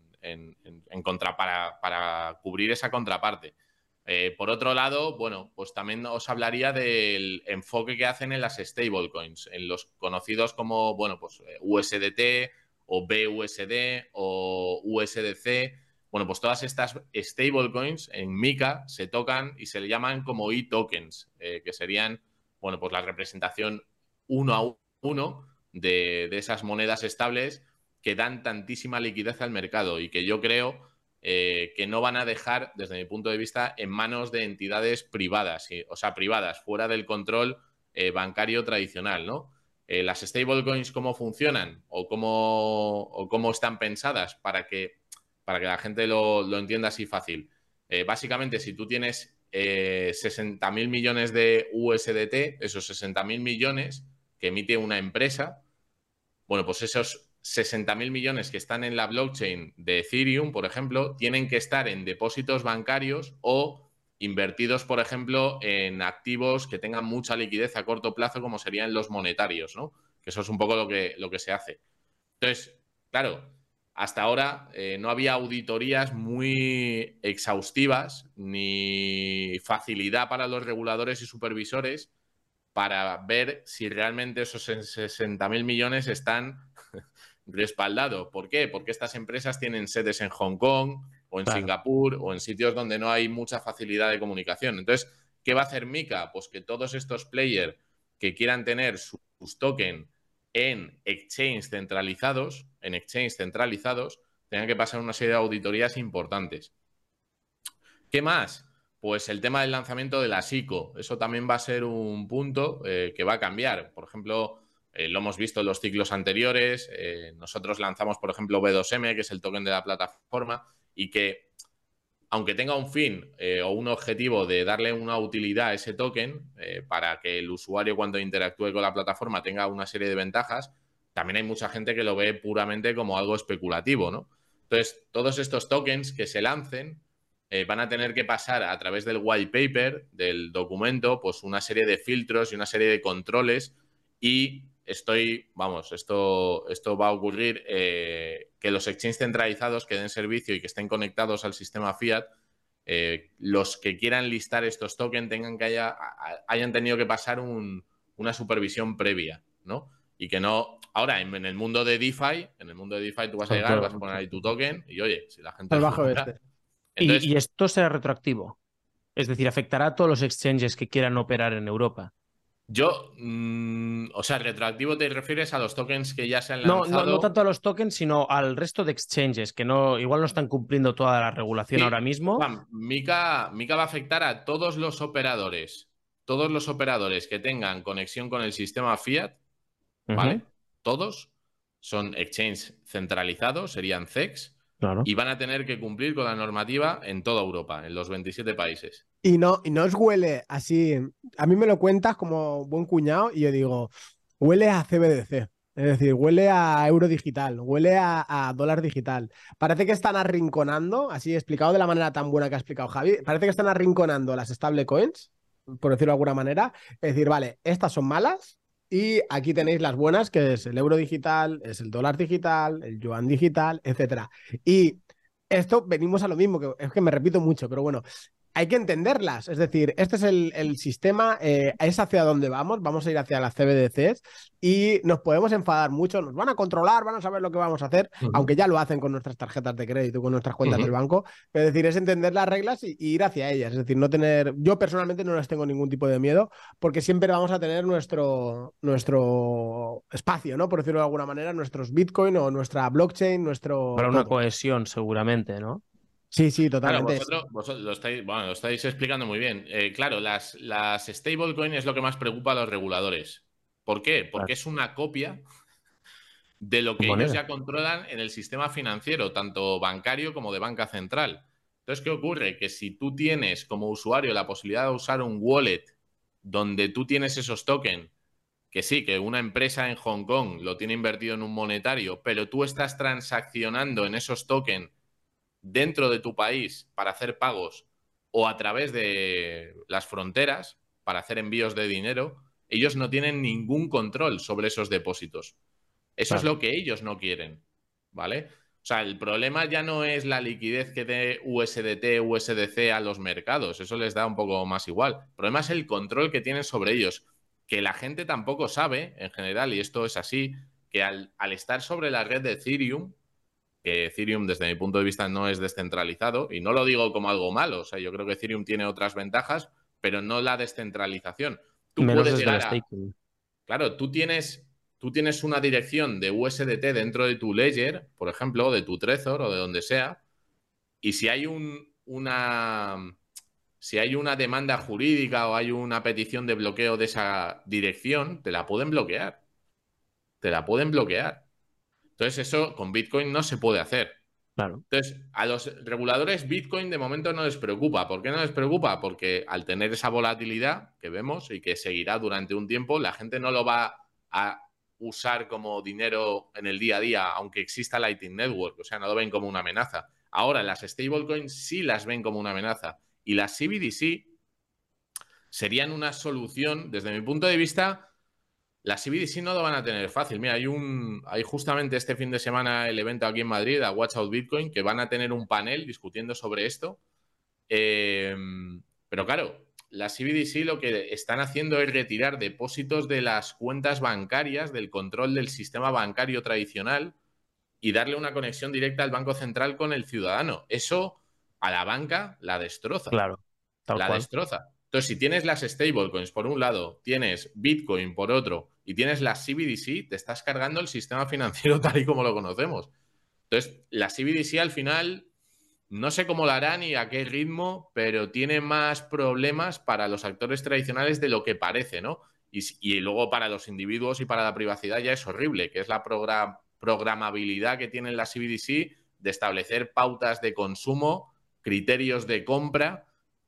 Para cubrir esa contraparte. Por otro lado, bueno, pues también os hablaría del enfoque que hacen en las stablecoins, en los conocidos como, bueno, pues USDT o BUSD o USDC. Bueno, pues todas estas stablecoins en MiCA se tocan y se le llaman como e-tokens, que serían, bueno, pues la representación uno a uno de esas monedas estables que dan tantísima liquidez al mercado y que yo creo que no van a dejar, desde mi punto de vista, en manos de entidades privadas, o sea, privadas, fuera del control bancario tradicional, ¿no? Las stablecoins, ¿cómo funcionan? ¿O cómo están pensadas para que la gente lo entienda así fácil? Básicamente, si tú tienes 60.000 millones de USDT, esos 60.000 millones que emite una empresa, bueno, pues esos 60.000 millones que están en la blockchain de Ethereum, por ejemplo, tienen que estar en depósitos bancarios o invertidos, por ejemplo, en activos que tengan mucha liquidez a corto plazo, como serían los monetarios, ¿no? Que eso es un poco lo que se hace. Entonces, claro, hasta ahora no había auditorías muy exhaustivas ni facilidad para los reguladores y supervisores para ver si realmente esos 60.000 millones están respaldados. ¿Por qué? Porque estas empresas tienen sedes en Hong Kong o en Singapur o en sitios donde no hay mucha facilidad de comunicación. Entonces, ¿qué va a hacer MiCA? Pues que todos estos players que quieran tener sus tokens en exchanges centralizados, tengan que pasar una serie de auditorías importantes. ¿Qué más? Pues el tema del lanzamiento de la SICO. Eso también va a ser un punto que va a cambiar. Por ejemplo, lo hemos visto en los ciclos anteriores. Nosotros lanzamos, por ejemplo, B2M, que es el token de la plataforma, y que, aunque tenga un fin o un objetivo de darle una utilidad a ese token para que el usuario, cuando interactúe con la plataforma, tenga una serie de ventajas, también hay mucha gente que lo ve puramente como algo especulativo, ¿no? Entonces, todos estos tokens que se lancen van a tener que pasar a través del white paper, del documento, pues una serie de filtros y una serie de controles, y esto va a ocurrir, que los exchanges centralizados que den servicio y que estén conectados al sistema fiat, los que quieran listar estos tokens hayan tenido que pasar una supervisión previa, ¿no? Y que no... Ahora, en el mundo de DeFi, tú vas a llegar, vas a poner ahí tu token y, oye, si la gente... Entonces, ¿Y esto será retroactivo? Es decir, ¿afectará a todos los exchanges que quieran operar en Europa? O sea, retroactivo te refieres a los tokens que ya se han lanzado. No tanto a los tokens, sino al resto de exchanges que igual no están cumpliendo toda la regulación ahora mismo. Juan, MiCA va a afectar a todos los operadores. Todos los operadores que tengan conexión con el sistema fiat, ¿vale? Todos son exchanges centralizados, serían CEX. Claro. Y van a tener que cumplir con la normativa en toda Europa, en los 27 países. Y no os huele así. A mí me lo cuentas como buen cuñado y yo digo, huele a CBDC. Es decir, huele a euro digital, huele a dólar digital. Parece que están arrinconando, así explicado de la manera tan buena que ha explicado Javi, parece que están arrinconando las stablecoins, por decirlo de alguna manera. Es decir, vale, estas son malas y aquí tenéis las buenas, que es el euro digital, es el dólar digital, el yuan digital, etcétera. Y esto venimos a lo mismo, que es que me repito mucho, pero bueno, hay que entenderlas. Es decir, este es el sistema, es hacia donde vamos a ir hacia las CBDCs y nos podemos enfadar mucho, nos van a controlar, van a saber lo que vamos a hacer, aunque ya lo hacen con nuestras tarjetas de crédito, con nuestras cuentas del banco. Es decir, es entender las reglas y ir hacia ellas. Es decir, yo personalmente no les tengo ningún tipo de miedo porque siempre vamos a tener nuestro espacio, ¿no? Por decirlo de alguna manera, nuestros Bitcoin o nuestra blockchain, Para una cohesión seguramente, ¿no? Sí, sí, Claro, totalmente. vosotros lo estáis explicando muy bien. Claro, las stablecoin es lo que más preocupa a los reguladores. ¿Por qué? Claro, Porque es una copia de lo tu que ellos moneda. ya controlan en el sistema financiero, tanto bancario como de banca central. Entonces, ¿qué ocurre? Que si tú tienes como usuario la posibilidad de usar un wallet donde tú tienes esos tokens, que sí, que una empresa en Hong Kong lo tiene invertido en un monetario, pero tú estás transaccionando en esos tokens dentro de tu país para hacer pagos o a través de las fronteras para hacer envíos de dinero, ellos no tienen ningún control sobre esos depósitos. Eso es Claro. lo que ellos no quieren, ¿vale? O sea, el problema ya no es la liquidez que dé USDT, USDC a los mercados, eso les da un poco más igual. El problema es el control que tienen sobre ellos, que la gente tampoco sabe, en general, y esto es así, que al estar sobre la red de Ethereum, que Ethereum desde mi punto de vista no es descentralizado, y no lo digo como algo malo, o sea, yo creo que Ethereum tiene otras ventajas, pero no la descentralización. Tú Menos puedes desde el llegar a, staking. claro, tú tienes una dirección de USDT dentro de tu Ledger, por ejemplo, o de tu Trezor o de donde sea, y si hay una demanda jurídica o hay una petición de bloqueo de esa dirección, te la pueden bloquear. Te la pueden bloquear. Entonces, eso con Bitcoin no se puede hacer. Claro. Entonces, a los reguladores Bitcoin de momento no les preocupa. ¿Por qué no les preocupa? Porque al tener esa volatilidad que vemos y que seguirá durante un tiempo, la gente no lo va a usar como dinero en el día a día, aunque exista Lightning Network. O sea, no lo ven como una amenaza. Ahora, las stablecoins sí las ven como una amenaza. Y las CBDC serían una solución, desde mi punto de vista. Las CBDC no lo van a tener fácil. Mira, hay justamente este fin de semana el evento aquí en Madrid, a Watch Out Bitcoin, que van a tener un panel discutiendo sobre esto. Eh, pero claro, las CBDC lo que están haciendo es retirar depósitos de las cuentas bancarias, del control del sistema bancario tradicional y darle una conexión directa al Banco Central con el ciudadano. Eso a la banca la destroza. Claro. Tal La cual. destroza. Entonces, si tienes las stablecoins por un lado, tienes Bitcoin por otro y tienes las CBDC, te estás cargando el sistema financiero tal y como lo conocemos. Entonces, la CBDC al final, no sé cómo lo harán y a qué ritmo, pero tiene más problemas para los actores tradicionales de lo que parece, ¿no? Y luego para los individuos y para la privacidad ya es horrible, que es la programabilidad que tienen las CBDC de establecer pautas de consumo, criterios de compra,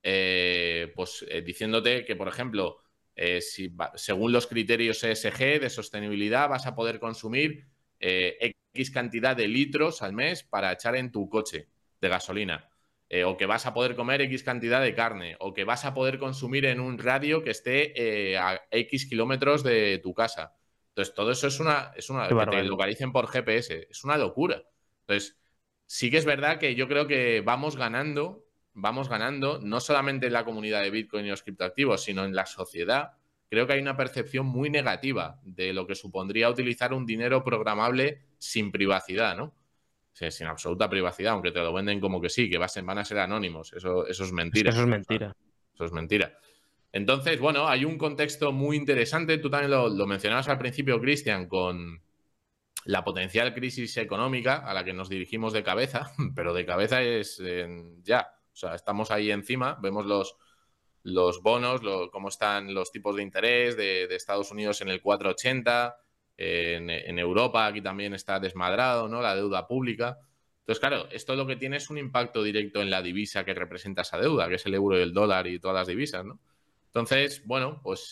diciéndote que, por ejemplo, según los criterios ESG de sostenibilidad vas a poder consumir X cantidad de litros al mes para echar en tu coche de gasolina, o que vas a poder comer X cantidad de carne, o que vas a poder consumir en un radio que esté a X kilómetros de tu casa. Entonces, todo eso Qué que te barbaridad. localicen por GPS, es una locura. Entonces, sí que es verdad que yo creo que vamos ganando, no solamente en la comunidad de Bitcoin y los criptoactivos, sino en la sociedad. Creo que hay una percepción muy negativa de lo que supondría utilizar un dinero programable sin privacidad, ¿no? Sí, sin absoluta privacidad, aunque te lo venden como que sí, que van a ser anónimos. Eso es Es que mentira. eso es O sea, mentira. eso es mentira. Entonces, bueno, hay un contexto muy interesante. Tú también lo mencionabas al principio, Cristian, con la potencial crisis económica a la que nos dirigimos de cabeza, pero de cabeza es ya. O sea, estamos ahí encima, vemos los bonos, cómo están los tipos de interés de Estados Unidos en el 4,80, en Europa aquí también está desmadrado, ¿no? La deuda pública. Entonces, claro, esto lo que tiene es un impacto directo en la divisa que representa esa deuda, que es el euro y el dólar y todas las divisas, ¿no? Entonces, bueno, pues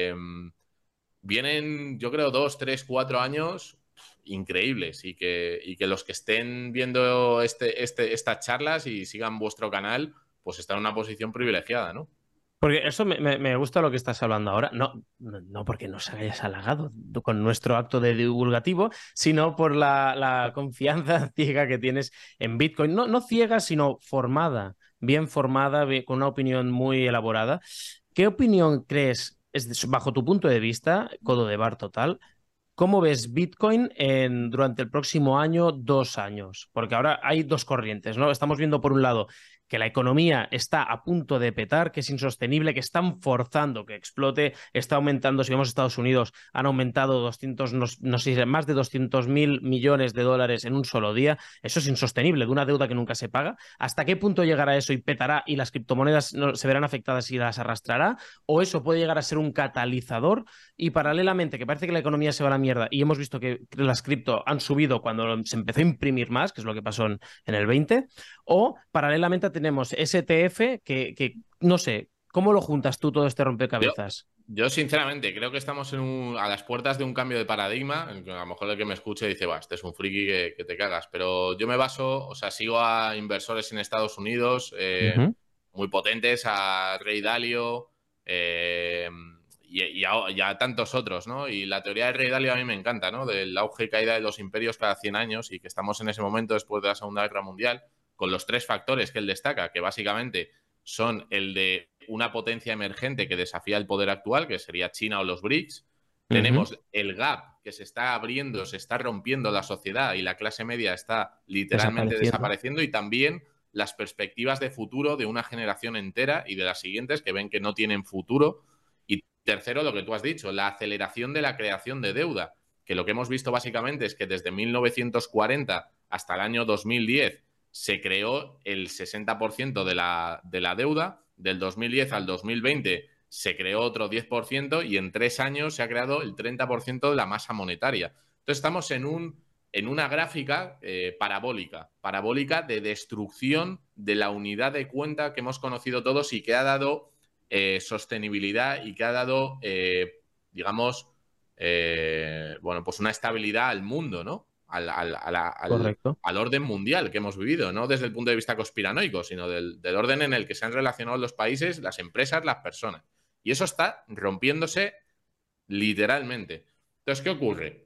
vienen, yo creo, 2, 3, 4 años increíbles y que los que estén viendo estas charlas y sigan vuestro canal, pues están en una posición privilegiada, ¿no? Porque eso me gusta lo que estás hablando ahora. No porque nos hayas halagado con nuestro acto de divulgativo, sino por la confianza ciega que tienes en Bitcoin. No ciega, sino formada, bien formada, con una opinión muy elaborada. ¿Qué opinión crees, bajo tu punto de vista, codo de bar total? ¿Cómo ves Bitcoin durante el próximo año, 2 años? Porque ahora hay dos corrientes, ¿no? Estamos viendo por un lado que la economía está a punto de petar, que es insostenible, que están forzando que explote, está aumentando, si vemos Estados Unidos, han aumentado 200, no sé, más de 200.000 millones de dólares en un solo día. Eso es insostenible, de una deuda que nunca se paga. ¿Hasta qué punto llegará eso y petará y las criptomonedas no, se verán afectadas y las arrastrará? ¿O eso puede llegar a ser un catalizador? Y paralelamente, que parece que la economía se va a la mierda y hemos visto que las cripto han subido cuando se empezó a imprimir más, que es lo que pasó en el 20, o paralelamente tenemos STF no sé, ¿cómo lo juntas tú todo este Yo, rompecabezas? yo sinceramente creo que estamos a las puertas de un cambio de paradigma. A lo mejor el que me escuche dice, va, este es un friki que te cagas. Pero yo me baso, o sea, sigo a inversores en Estados Unidos muy potentes, a Ray Dalio y a tantos otros, ¿no? Y la teoría de Ray Dalio a mí me encanta, ¿no? Del auge y caída de los imperios cada 100 años y que estamos en ese momento después de la Segunda Guerra Mundial, con los 3 factores que él destaca, que básicamente son el de una potencia emergente que desafía el poder actual, que sería China o los BRICS. Tenemos el gap que se está abriendo, se está rompiendo la sociedad y la clase media está literalmente desapareciendo, y también las perspectivas de futuro de una generación entera y de las siguientes que ven que no tienen futuro. Y tercero, lo que tú has dicho, la aceleración de la creación de deuda, que lo que hemos visto básicamente es que desde 1940 hasta el año 2010 se creó el 60% de la deuda. Del 2010 al 2020 se creó otro 10% y en 3 años se ha creado el 30% de la masa monetaria. Entonces estamos en una gráfica parabólica de destrucción de la unidad de cuenta que hemos conocido todos y que ha dado sostenibilidad y que ha dado, digamos, bueno, pues una estabilidad al mundo, ¿no? Al orden mundial que hemos vivido, no desde el punto de vista conspiranoico, sino del orden en el que se han relacionado los países, las empresas, las personas. Y eso está rompiéndose literalmente. Entonces, ¿qué ocurre?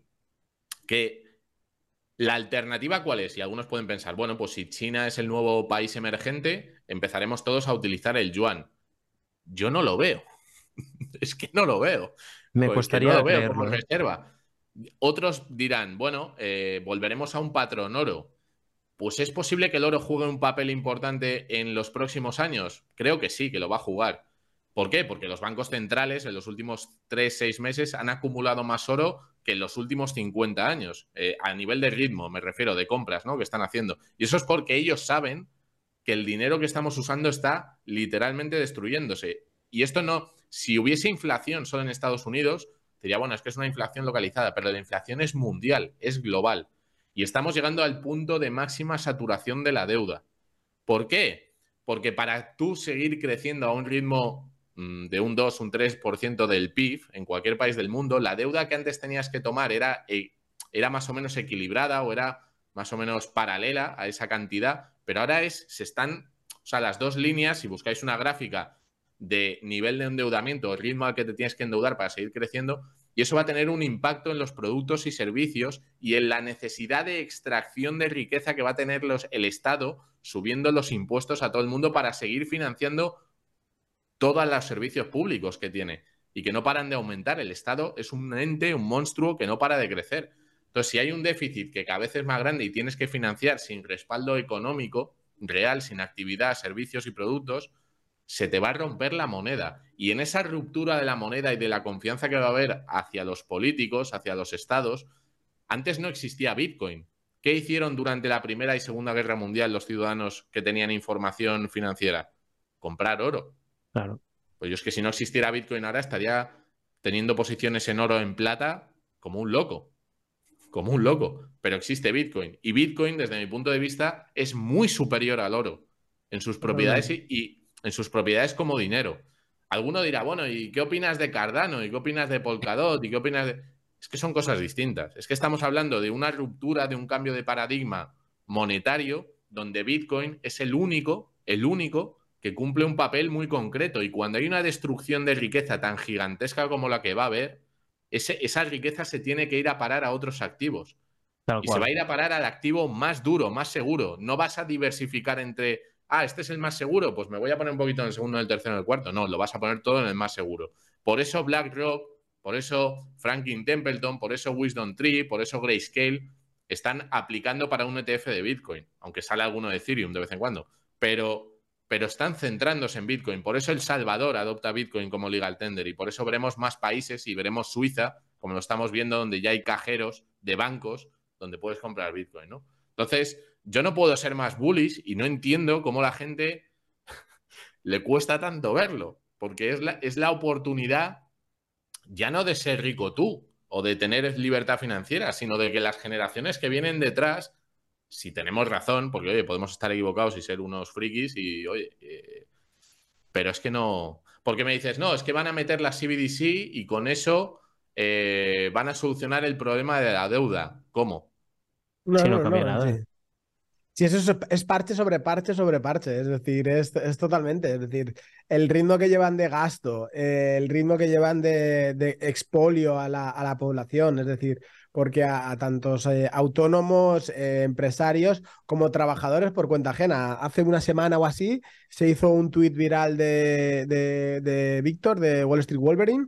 Que la alternativa, ¿cuál es? Y algunos pueden pensar, bueno, pues si China es el nuevo país emergente, empezaremos todos a utilizar el yuan. Yo no lo veo. Es que no lo veo. Me Joder, que no lo costaría veo como creerlo, ¿eh? reserva. Otros dirán, bueno, volveremos a un patrón oro. Pues es posible que el oro juegue un papel importante en los próximos años. Creo que sí, que lo va a jugar. ¿Por qué? Porque los bancos centrales en los últimos 3-6 meses han acumulado más oro que en los últimos 50 años. A nivel de ritmo, me refiero, de compras, ¿no? Que están haciendo. Y eso es porque ellos saben que el dinero que estamos usando está literalmente destruyéndose. Y esto no, si hubiese inflación solo en Estados Unidos, diría, bueno, es que es una inflación localizada, pero la inflación es mundial, es global. Y estamos llegando al punto de máxima saturación de la deuda. ¿Por qué? Porque para tú seguir creciendo a un ritmo de un 2, un 3% del PIB en cualquier país del mundo, la deuda que antes tenías que tomar era más o menos equilibrada o era más o menos paralela a esa cantidad, pero ahora o sea, las dos líneas, si buscáis una gráfica de nivel de endeudamiento o ritmo al que te tienes que endeudar para seguir creciendo, y eso va a tener un impacto en los productos y servicios y en la necesidad de extracción de riqueza que va a tener el Estado subiendo los impuestos a todo el mundo para seguir financiando todos los servicios públicos que tiene y que no paran de aumentar. El Estado es un ente, un monstruo que no para de crecer. Entonces, si hay un déficit que cada vez es más grande y tienes que financiar sin respaldo económico real, sin actividad, servicios y productos, se te va a romper la moneda. Y en esa ruptura de la moneda y de la confianza que va a haber hacia los políticos, hacia los estados, antes no existía Bitcoin. ¿Qué hicieron durante la Primera y Segunda Guerra Mundial los ciudadanos que tenían información financiera? Comprar oro. Claro. Pues yo es que si no existiera Bitcoin ahora estaría teniendo posiciones en oro, en plata, como un loco. Como un loco. Pero existe Bitcoin. Y Bitcoin, desde mi punto de vista, es muy superior al oro en sus propiedades y en sus propiedades como dinero. Alguno dirá, bueno, ¿y qué opinas de Cardano? ¿Y qué opinas de Polkadot? ¿Y qué opinas de...? Es que son cosas distintas. Es que estamos hablando de una ruptura, de un cambio de paradigma monetario, donde Bitcoin es el único que cumple un papel muy concreto. Y cuando hay una destrucción de riqueza tan gigantesca como la que va a haber, esa riqueza se tiene que ir a parar a otros activos. Y se va a ir a parar al activo más duro, más seguro. No vas a diversificar entre, este es el más seguro, pues me voy a poner un poquito en el segundo, en el tercero, en el cuarto. No, lo vas a poner todo en el más seguro. Por eso BlackRock, por eso Franklin Templeton, por eso Wisdom Tree, por eso Grayscale están aplicando para un ETF de Bitcoin, aunque sale alguno de Ethereum de vez en cuando. Pero pero están centrándose en Bitcoin. Por eso El Salvador adopta Bitcoin como legal tender y por eso veremos más países y veremos Suiza, como lo estamos viendo, donde ya hay cajeros de bancos donde puedes comprar Bitcoin, ¿no? Entonces, yo no puedo ser más bullish y no entiendo cómo la gente le cuesta tanto verlo, porque es la oportunidad ya no de ser rico tú o de tener libertad financiera, sino de que las generaciones que vienen detrás, si tenemos razón, porque oye, podemos estar equivocados y ser unos frikis y oye, pero es que no, porque me dices, no, es que van a meter la CBDC y con eso van a solucionar el problema de la deuda. ¿Cómo? No, Si no no, cambia no, nada. sí. Sí, eso es parche sobre parche sobre parche, es decir, es totalmente, es decir, el ritmo que llevan de gasto, el ritmo que llevan de expolio a la población, es decir, porque a tantos autónomos, empresarios como trabajadores por cuenta ajena. Hace una semana o así se hizo un tuit viral de Víctor, de Wall Street Wolverine,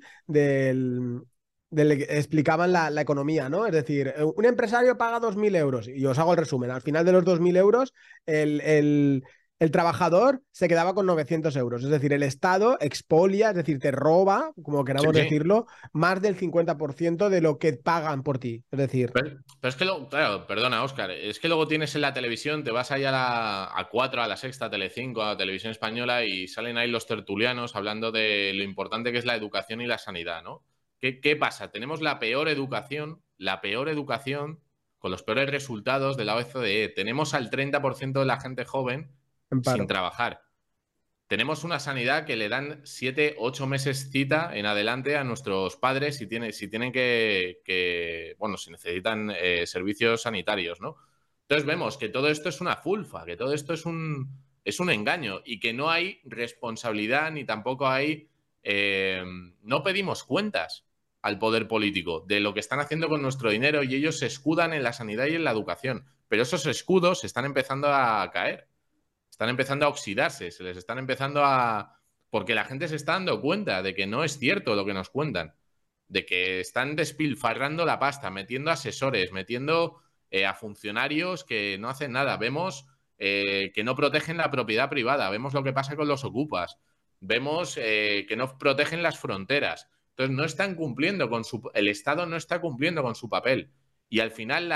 explicaban la economía, ¿no? Es decir, un empresario paga 2.000 euros, y os hago el resumen, al final de los 2.000 euros, el trabajador se quedaba con 900 euros, es decir, el Estado expolia, es decir, te roba, como Sí, queramos sí. decirlo, más del 50% de lo que pagan por ti, es decir... Pero es que luego, claro, perdona, Óscar, es que luego tienes en la televisión, te vas allá a 4, a la Sexta, a Telecinco, a la Televisión Española y salen ahí los tertulianos hablando de lo importante que es la educación y la sanidad, ¿no? ¿Qué pasa? Tenemos la peor educación con los peores resultados de la OCDE. Tenemos al 30% de la gente joven En sin paro. trabajar. Tenemos una sanidad que le dan 7, 8 meses cita en adelante a nuestros padres si tienen bueno, si necesitan servicios sanitarios, ¿no? Entonces vemos que todo esto es una fulfa, que todo esto es un engaño y que no hay responsabilidad ni tampoco hay... no pedimos cuentas al poder político de lo que están haciendo con nuestro dinero y ellos se escudan en la sanidad y en la educación. Pero esos escudos están empezando a caer. Están empezando a oxidarse, se les están empezando a... Porque la gente se está dando cuenta de que no es cierto lo que nos cuentan, de que están despilfarrando la pasta, metiendo asesores, metiendo a funcionarios que no hacen nada. Vemos que no protegen la propiedad privada, vemos lo que pasa con los ocupas, vemos que no protegen las fronteras. Entonces no están cumpliendo con su... El Estado no está cumpliendo con su papel. Y al final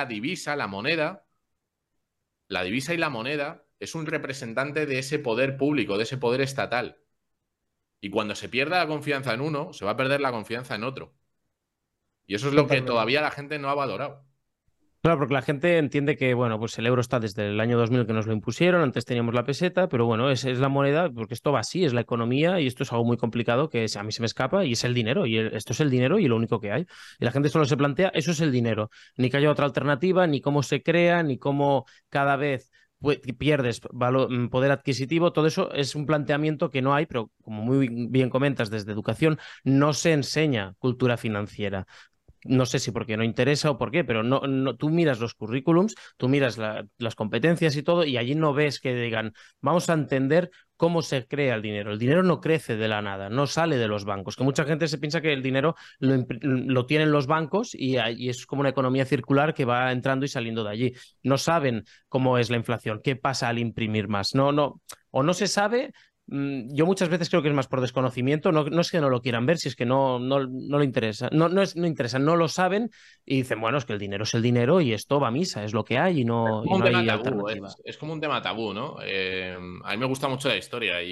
la divisa y la moneda es un representante de ese poder público, de ese poder estatal. Y cuando se pierda la confianza en uno, se va a perder la confianza en otro. Y eso es lo que Totalmente. todavía la gente no ha valorado. Claro, porque la gente entiende que, bueno, pues el euro está desde el año 2000 que nos lo impusieron, antes teníamos la peseta, pero bueno, es la moneda, porque esto va así, es la economía y esto es algo muy complicado que a mí se me escapa y es el dinero, esto es el dinero y lo único que hay. Y la gente solo se plantea, eso es el dinero, ni que haya otra alternativa, ni cómo se crea, ni cómo cada vez pierdes poder adquisitivo, todo eso es un planteamiento que no hay, pero como muy bien comentas desde educación, no se enseña cultura financiera. No sé si porque no interesa o por qué, pero tú miras los currículums, tú miras las competencias y todo, y allí no ves que digan, vamos a entender cómo se crea el dinero. El dinero no crece de la nada, no sale de los bancos, que mucha gente se piensa que el dinero lo tienen los bancos y es como una economía circular que va entrando y saliendo de allí. No saben cómo es la inflación, qué pasa al imprimir más. O no se sabe. Yo muchas veces creo que es más por desconocimiento, no es que no lo quieran ver, si es que no le interesa, no interesa, no lo saben y dicen, bueno, es que el dinero es el dinero y esto va a misa, es lo que hay Es y como un no tema hay tabú, alternativa. es como un tema tabú, ¿no? A mí me gusta mucho la historia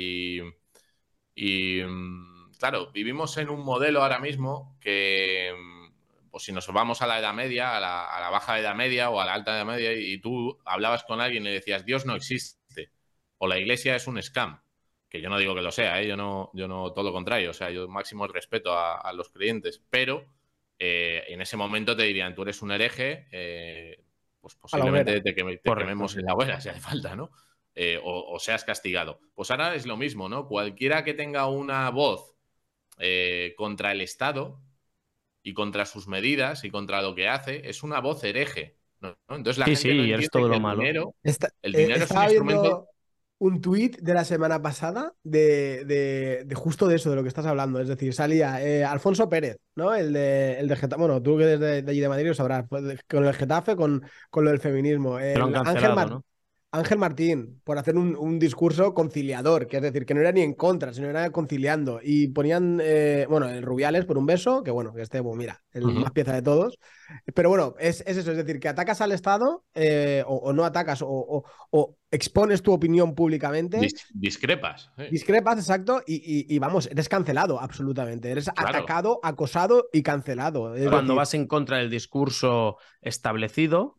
claro, vivimos en un modelo ahora mismo que, pues si nos vamos a la Edad Media, a la Baja Edad Media o a la Alta Edad Media y tú hablabas con alguien y le decías, Dios no existe o la iglesia es un scam, que yo no digo que lo sea, ¿eh? Yo no, todo lo contrario, o sea, yo máximo respeto a los creyentes, pero en ese momento te dirían, tú eres un hereje, pues A la hoguera. posiblemente te Correcto. quememos en la hoguera si hace falta, ¿no? O seas castigado. Pues ahora es lo mismo, ¿no? Cualquiera que tenga una voz contra el Estado y contra sus medidas y contra lo que hace, es una voz hereje, ¿no? Entonces la Sí, gente no sí, eres entiende todo que lo malo. el dinero es un Estaba instrumento. viendo un tuit de la semana pasada de justo de eso, de lo que estás hablando. Es decir, salía Alfonso Pérez, ¿no? El de Getafe. Bueno, tú que eres de allí de Madrid lo sabrás. Pues, con el Getafe, con lo del feminismo. Te lo han El cancelado, ¿no? Ángel Martín, por hacer un discurso conciliador, que es decir, que no era ni en contra, sino era conciliando. Y ponían, bueno, el Rubiales por un beso, que bueno, que este, bueno, mira, el más pieza de todos. Pero bueno, es eso, es decir, que atacas al Estado o no atacas o expones tu opinión públicamente. Discrepas. Discrepas, exacto, y vamos, eres cancelado absolutamente. Eres Claro. atacado, acosado y cancelado. Es Cuando decir, vas en contra del discurso establecido,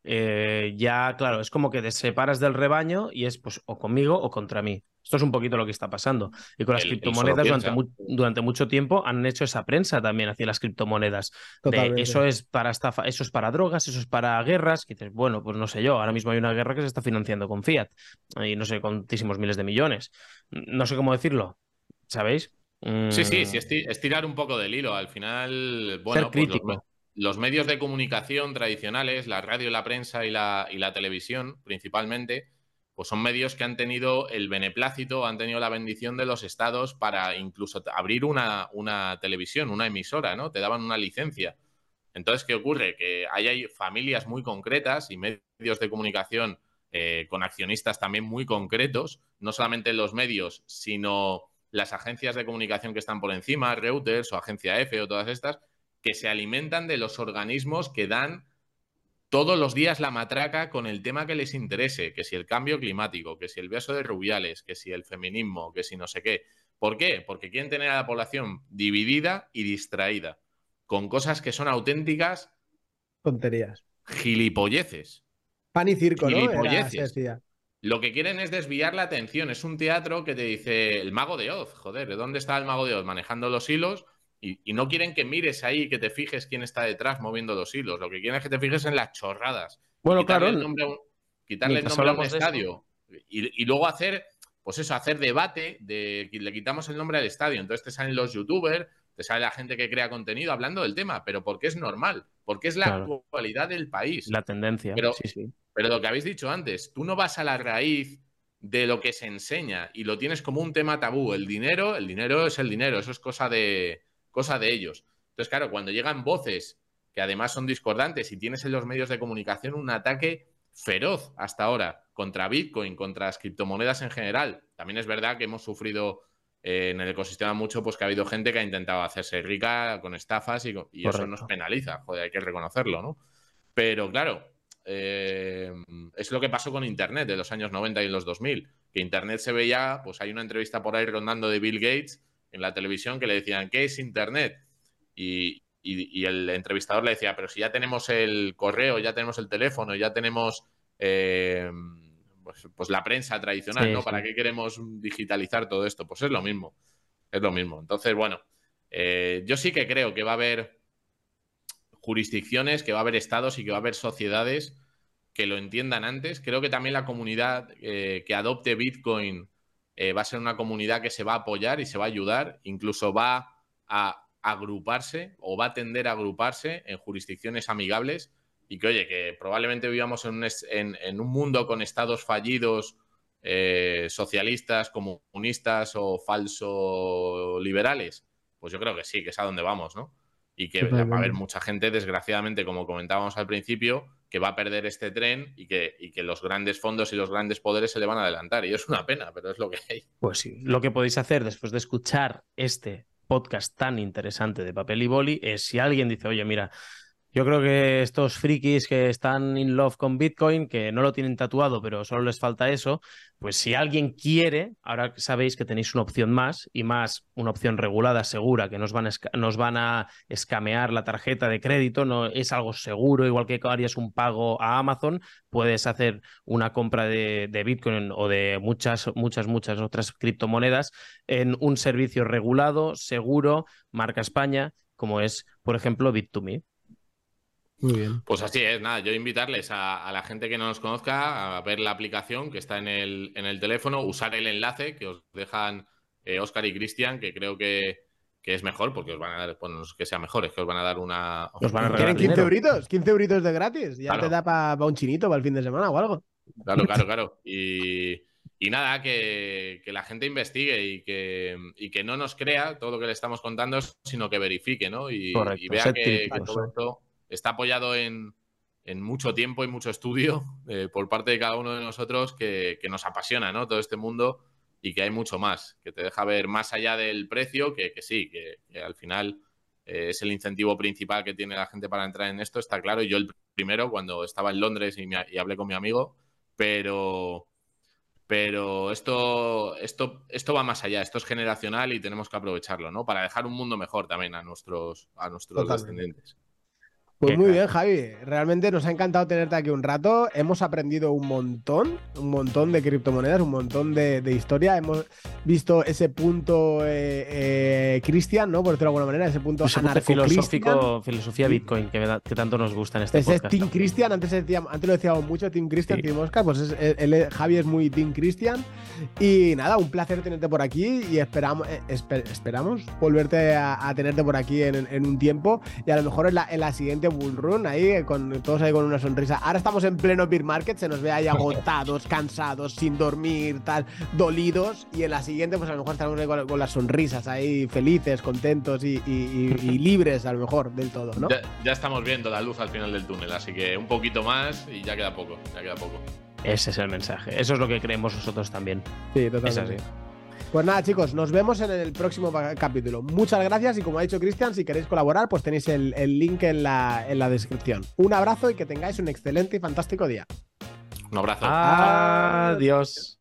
ya, claro, es como que te separas del rebaño y es pues o conmigo o contra mí. Esto es un poquito lo que está pasando. Y con las Él solo criptomonedas piensa. durante mucho tiempo han hecho esa prensa también hacia las criptomonedas. De totalmente. eso es para estafa, eso es para drogas, eso es para guerras. Que dices, bueno, pues no sé yo, ahora mismo hay una guerra que se está financiando con fiat y no sé, con tantísimos miles de millones. No sé cómo decirlo, ¿sabéis? Sí, es tirar un poco del hilo. Al final, Ser bueno, pues crítico. los medios de comunicación tradicionales, la radio, la prensa y la televisión, principalmente, pues son medios que han tenido el beneplácito, han tenido la bendición de los estados para incluso abrir una televisión, una emisora, ¿no? Te daban una licencia. Entonces, ¿qué ocurre? Que hay familias muy concretas y medios de comunicación con accionistas también muy concretos, no solamente los medios, sino las agencias de comunicación que están por encima, Reuters o Agencia F o todas estas, que se alimentan de los organismos que dan todos los días la matraca con el tema que les interese, que si el cambio climático, que si el beso de Rubiales, que si el feminismo, que si no sé qué. ¿Por qué? Porque quieren tener a la población dividida y distraída, con cosas que son auténticas Tonterías. gilipolleces. Pan y circo, ¿no? Era, se Gilipolleces. decía. Lo que quieren es desviar la atención. Es un teatro que te dice el mago de Oz. Joder, ¿de dónde está el mago de Oz? Manejando los hilos. Y no quieren que mires ahí, que te fijes quién está detrás moviendo los hilos. Lo que quieren es que te fijes en las chorradas. Y Bueno, claro, quitarle el mientras nombre a un hablamos de eso. estadio. Y luego hacer, pues eso, hacer debate le quitamos el nombre al estadio. Entonces te salen los youtubers, te sale la gente que crea contenido hablando del tema, pero porque es normal, porque es la Claro, actualidad del país. la tendencia, Pero, sí, sí. pero lo que habéis dicho antes, tú no vas a la raíz de lo que se enseña y lo tienes como un tema tabú. El dinero es el dinero, eso es cosa de ellos. Entonces, claro, cuando llegan voces que además son discordantes y tienes en los medios de comunicación un ataque feroz hasta ahora contra Bitcoin, contra las criptomonedas en general. También es verdad que hemos sufrido en el ecosistema mucho, pues que ha habido gente que ha intentado hacerse rica con estafas y eso nos Correcto. penaliza, joder, hay que reconocerlo, ¿no? Pero claro, es lo que pasó con Internet de los años 90 y los 2000, que Internet se veía, pues hay una entrevista por ahí rondando de Bill Gates en la televisión que le decían, ¿qué es Internet? Y el entrevistador le decía, pero si ya tenemos el correo, ya tenemos el teléfono, ya tenemos pues la prensa tradicional, Sí, ¿no? ¿Para sí. qué queremos digitalizar todo esto? Pues es lo mismo, es lo mismo. Entonces, bueno, yo sí que creo que va a haber jurisdicciones, que va a haber estados y que va a haber sociedades que lo entiendan antes. Creo que también la comunidad que adopte Bitcoin va a ser una comunidad que se va a apoyar y se va a ayudar, incluso va a agruparse o va a tender a agruparse en jurisdicciones amigables y que, oye, que probablemente vivamos en un mundo con estados fallidos, socialistas, comunistas o falso liberales. Pues yo creo que sí, que es a donde vamos, ¿no? Y que va a haber Totalmente. mucha gente, desgraciadamente, como comentábamos al principio, que va a perder este tren y que los grandes fondos y los grandes poderes se le van a adelantar. Y es una pena, pero es lo que hay. Pues sí, lo que podéis hacer después de escuchar este podcast tan interesante de Papel y Boli es si alguien dice, oye, mira, yo creo que estos frikis que están in love con Bitcoin, que no lo tienen tatuado, pero solo les falta eso, pues si alguien quiere, ahora sabéis que tenéis una opción más y más una opción regulada, segura, que nos van a escamear la tarjeta de crédito, no es algo seguro, igual que harías un pago a Amazon, puedes hacer una compra de Bitcoin o de muchas otras criptomonedas en un servicio regulado, seguro, marca España, como es, por ejemplo, Bit2Me. Muy bien. Pues así es, nada, yo invitarles a la gente que no nos conozca a ver la aplicación que está en el teléfono, usar el enlace que os dejan Óscar y Cristian, que creo que es mejor, porque os van a dar, bueno, no es que sea mejor, es que os van a dar Nos van a ¿Quieren regalar 15 dinero. euritos? 15 euritos de gratis. Ya te Claro, da para un chinito para el fin de semana o algo. claro. Y nada, que la gente investigue y que no nos crea todo lo que le estamos contando, sino que verifique, ¿no? Y Correcto, vea sed que críticos. todo esto está apoyado en mucho tiempo y mucho estudio por parte de cada uno de nosotros que nos apasiona, ¿no? Todo este mundo y que hay mucho más, que te deja ver más allá del precio, que sí, que al final es el incentivo principal que tiene la gente para entrar en esto, está claro. Y yo el primero, cuando estaba en Londres y hablé con mi amigo, pero esto va más allá, esto es generacional y tenemos que aprovecharlo, ¿no? Para dejar un mundo mejor también a nuestros descendientes. Pues muy bien, Javi. Realmente nos ha encantado tenerte aquí un rato. Hemos aprendido un montón de criptomonedas, un montón de historia. Hemos visto ese punto Cristian, ¿no? Por decirlo de alguna manera, ese punto filosófico, filosofía Bitcoin, que tanto nos gusta en este podcast. Es Team Cristian, antes lo decíamos mucho, Team Cristian, sí. Team Oscar, pues Javi es muy Team Cristian. Y nada, un placer tenerte por aquí y esperamos volverte a tenerte por aquí en un tiempo y a lo mejor en la siguiente bull run ahí, todos ahí con una sonrisa. Ahora estamos en pleno bear market, se nos ve ahí agotados, cansados, sin dormir, tal, dolidos, y en la siguiente pues a lo mejor estaremos ahí con las sonrisas ahí, felices, contentos y libres a lo mejor del todo, ¿no? Ya estamos viendo la luz al final del túnel, así que un poquito más y ya queda poco. Ese es el mensaje, eso es lo que creemos nosotros también. Sí, totalmente. Es así. Pues nada, chicos, nos vemos en el próximo capítulo. Muchas gracias y como ha dicho Cristian, si queréis colaborar, pues tenéis el link en la descripción. Un abrazo y que tengáis un excelente y fantástico día. Un abrazo. Adiós.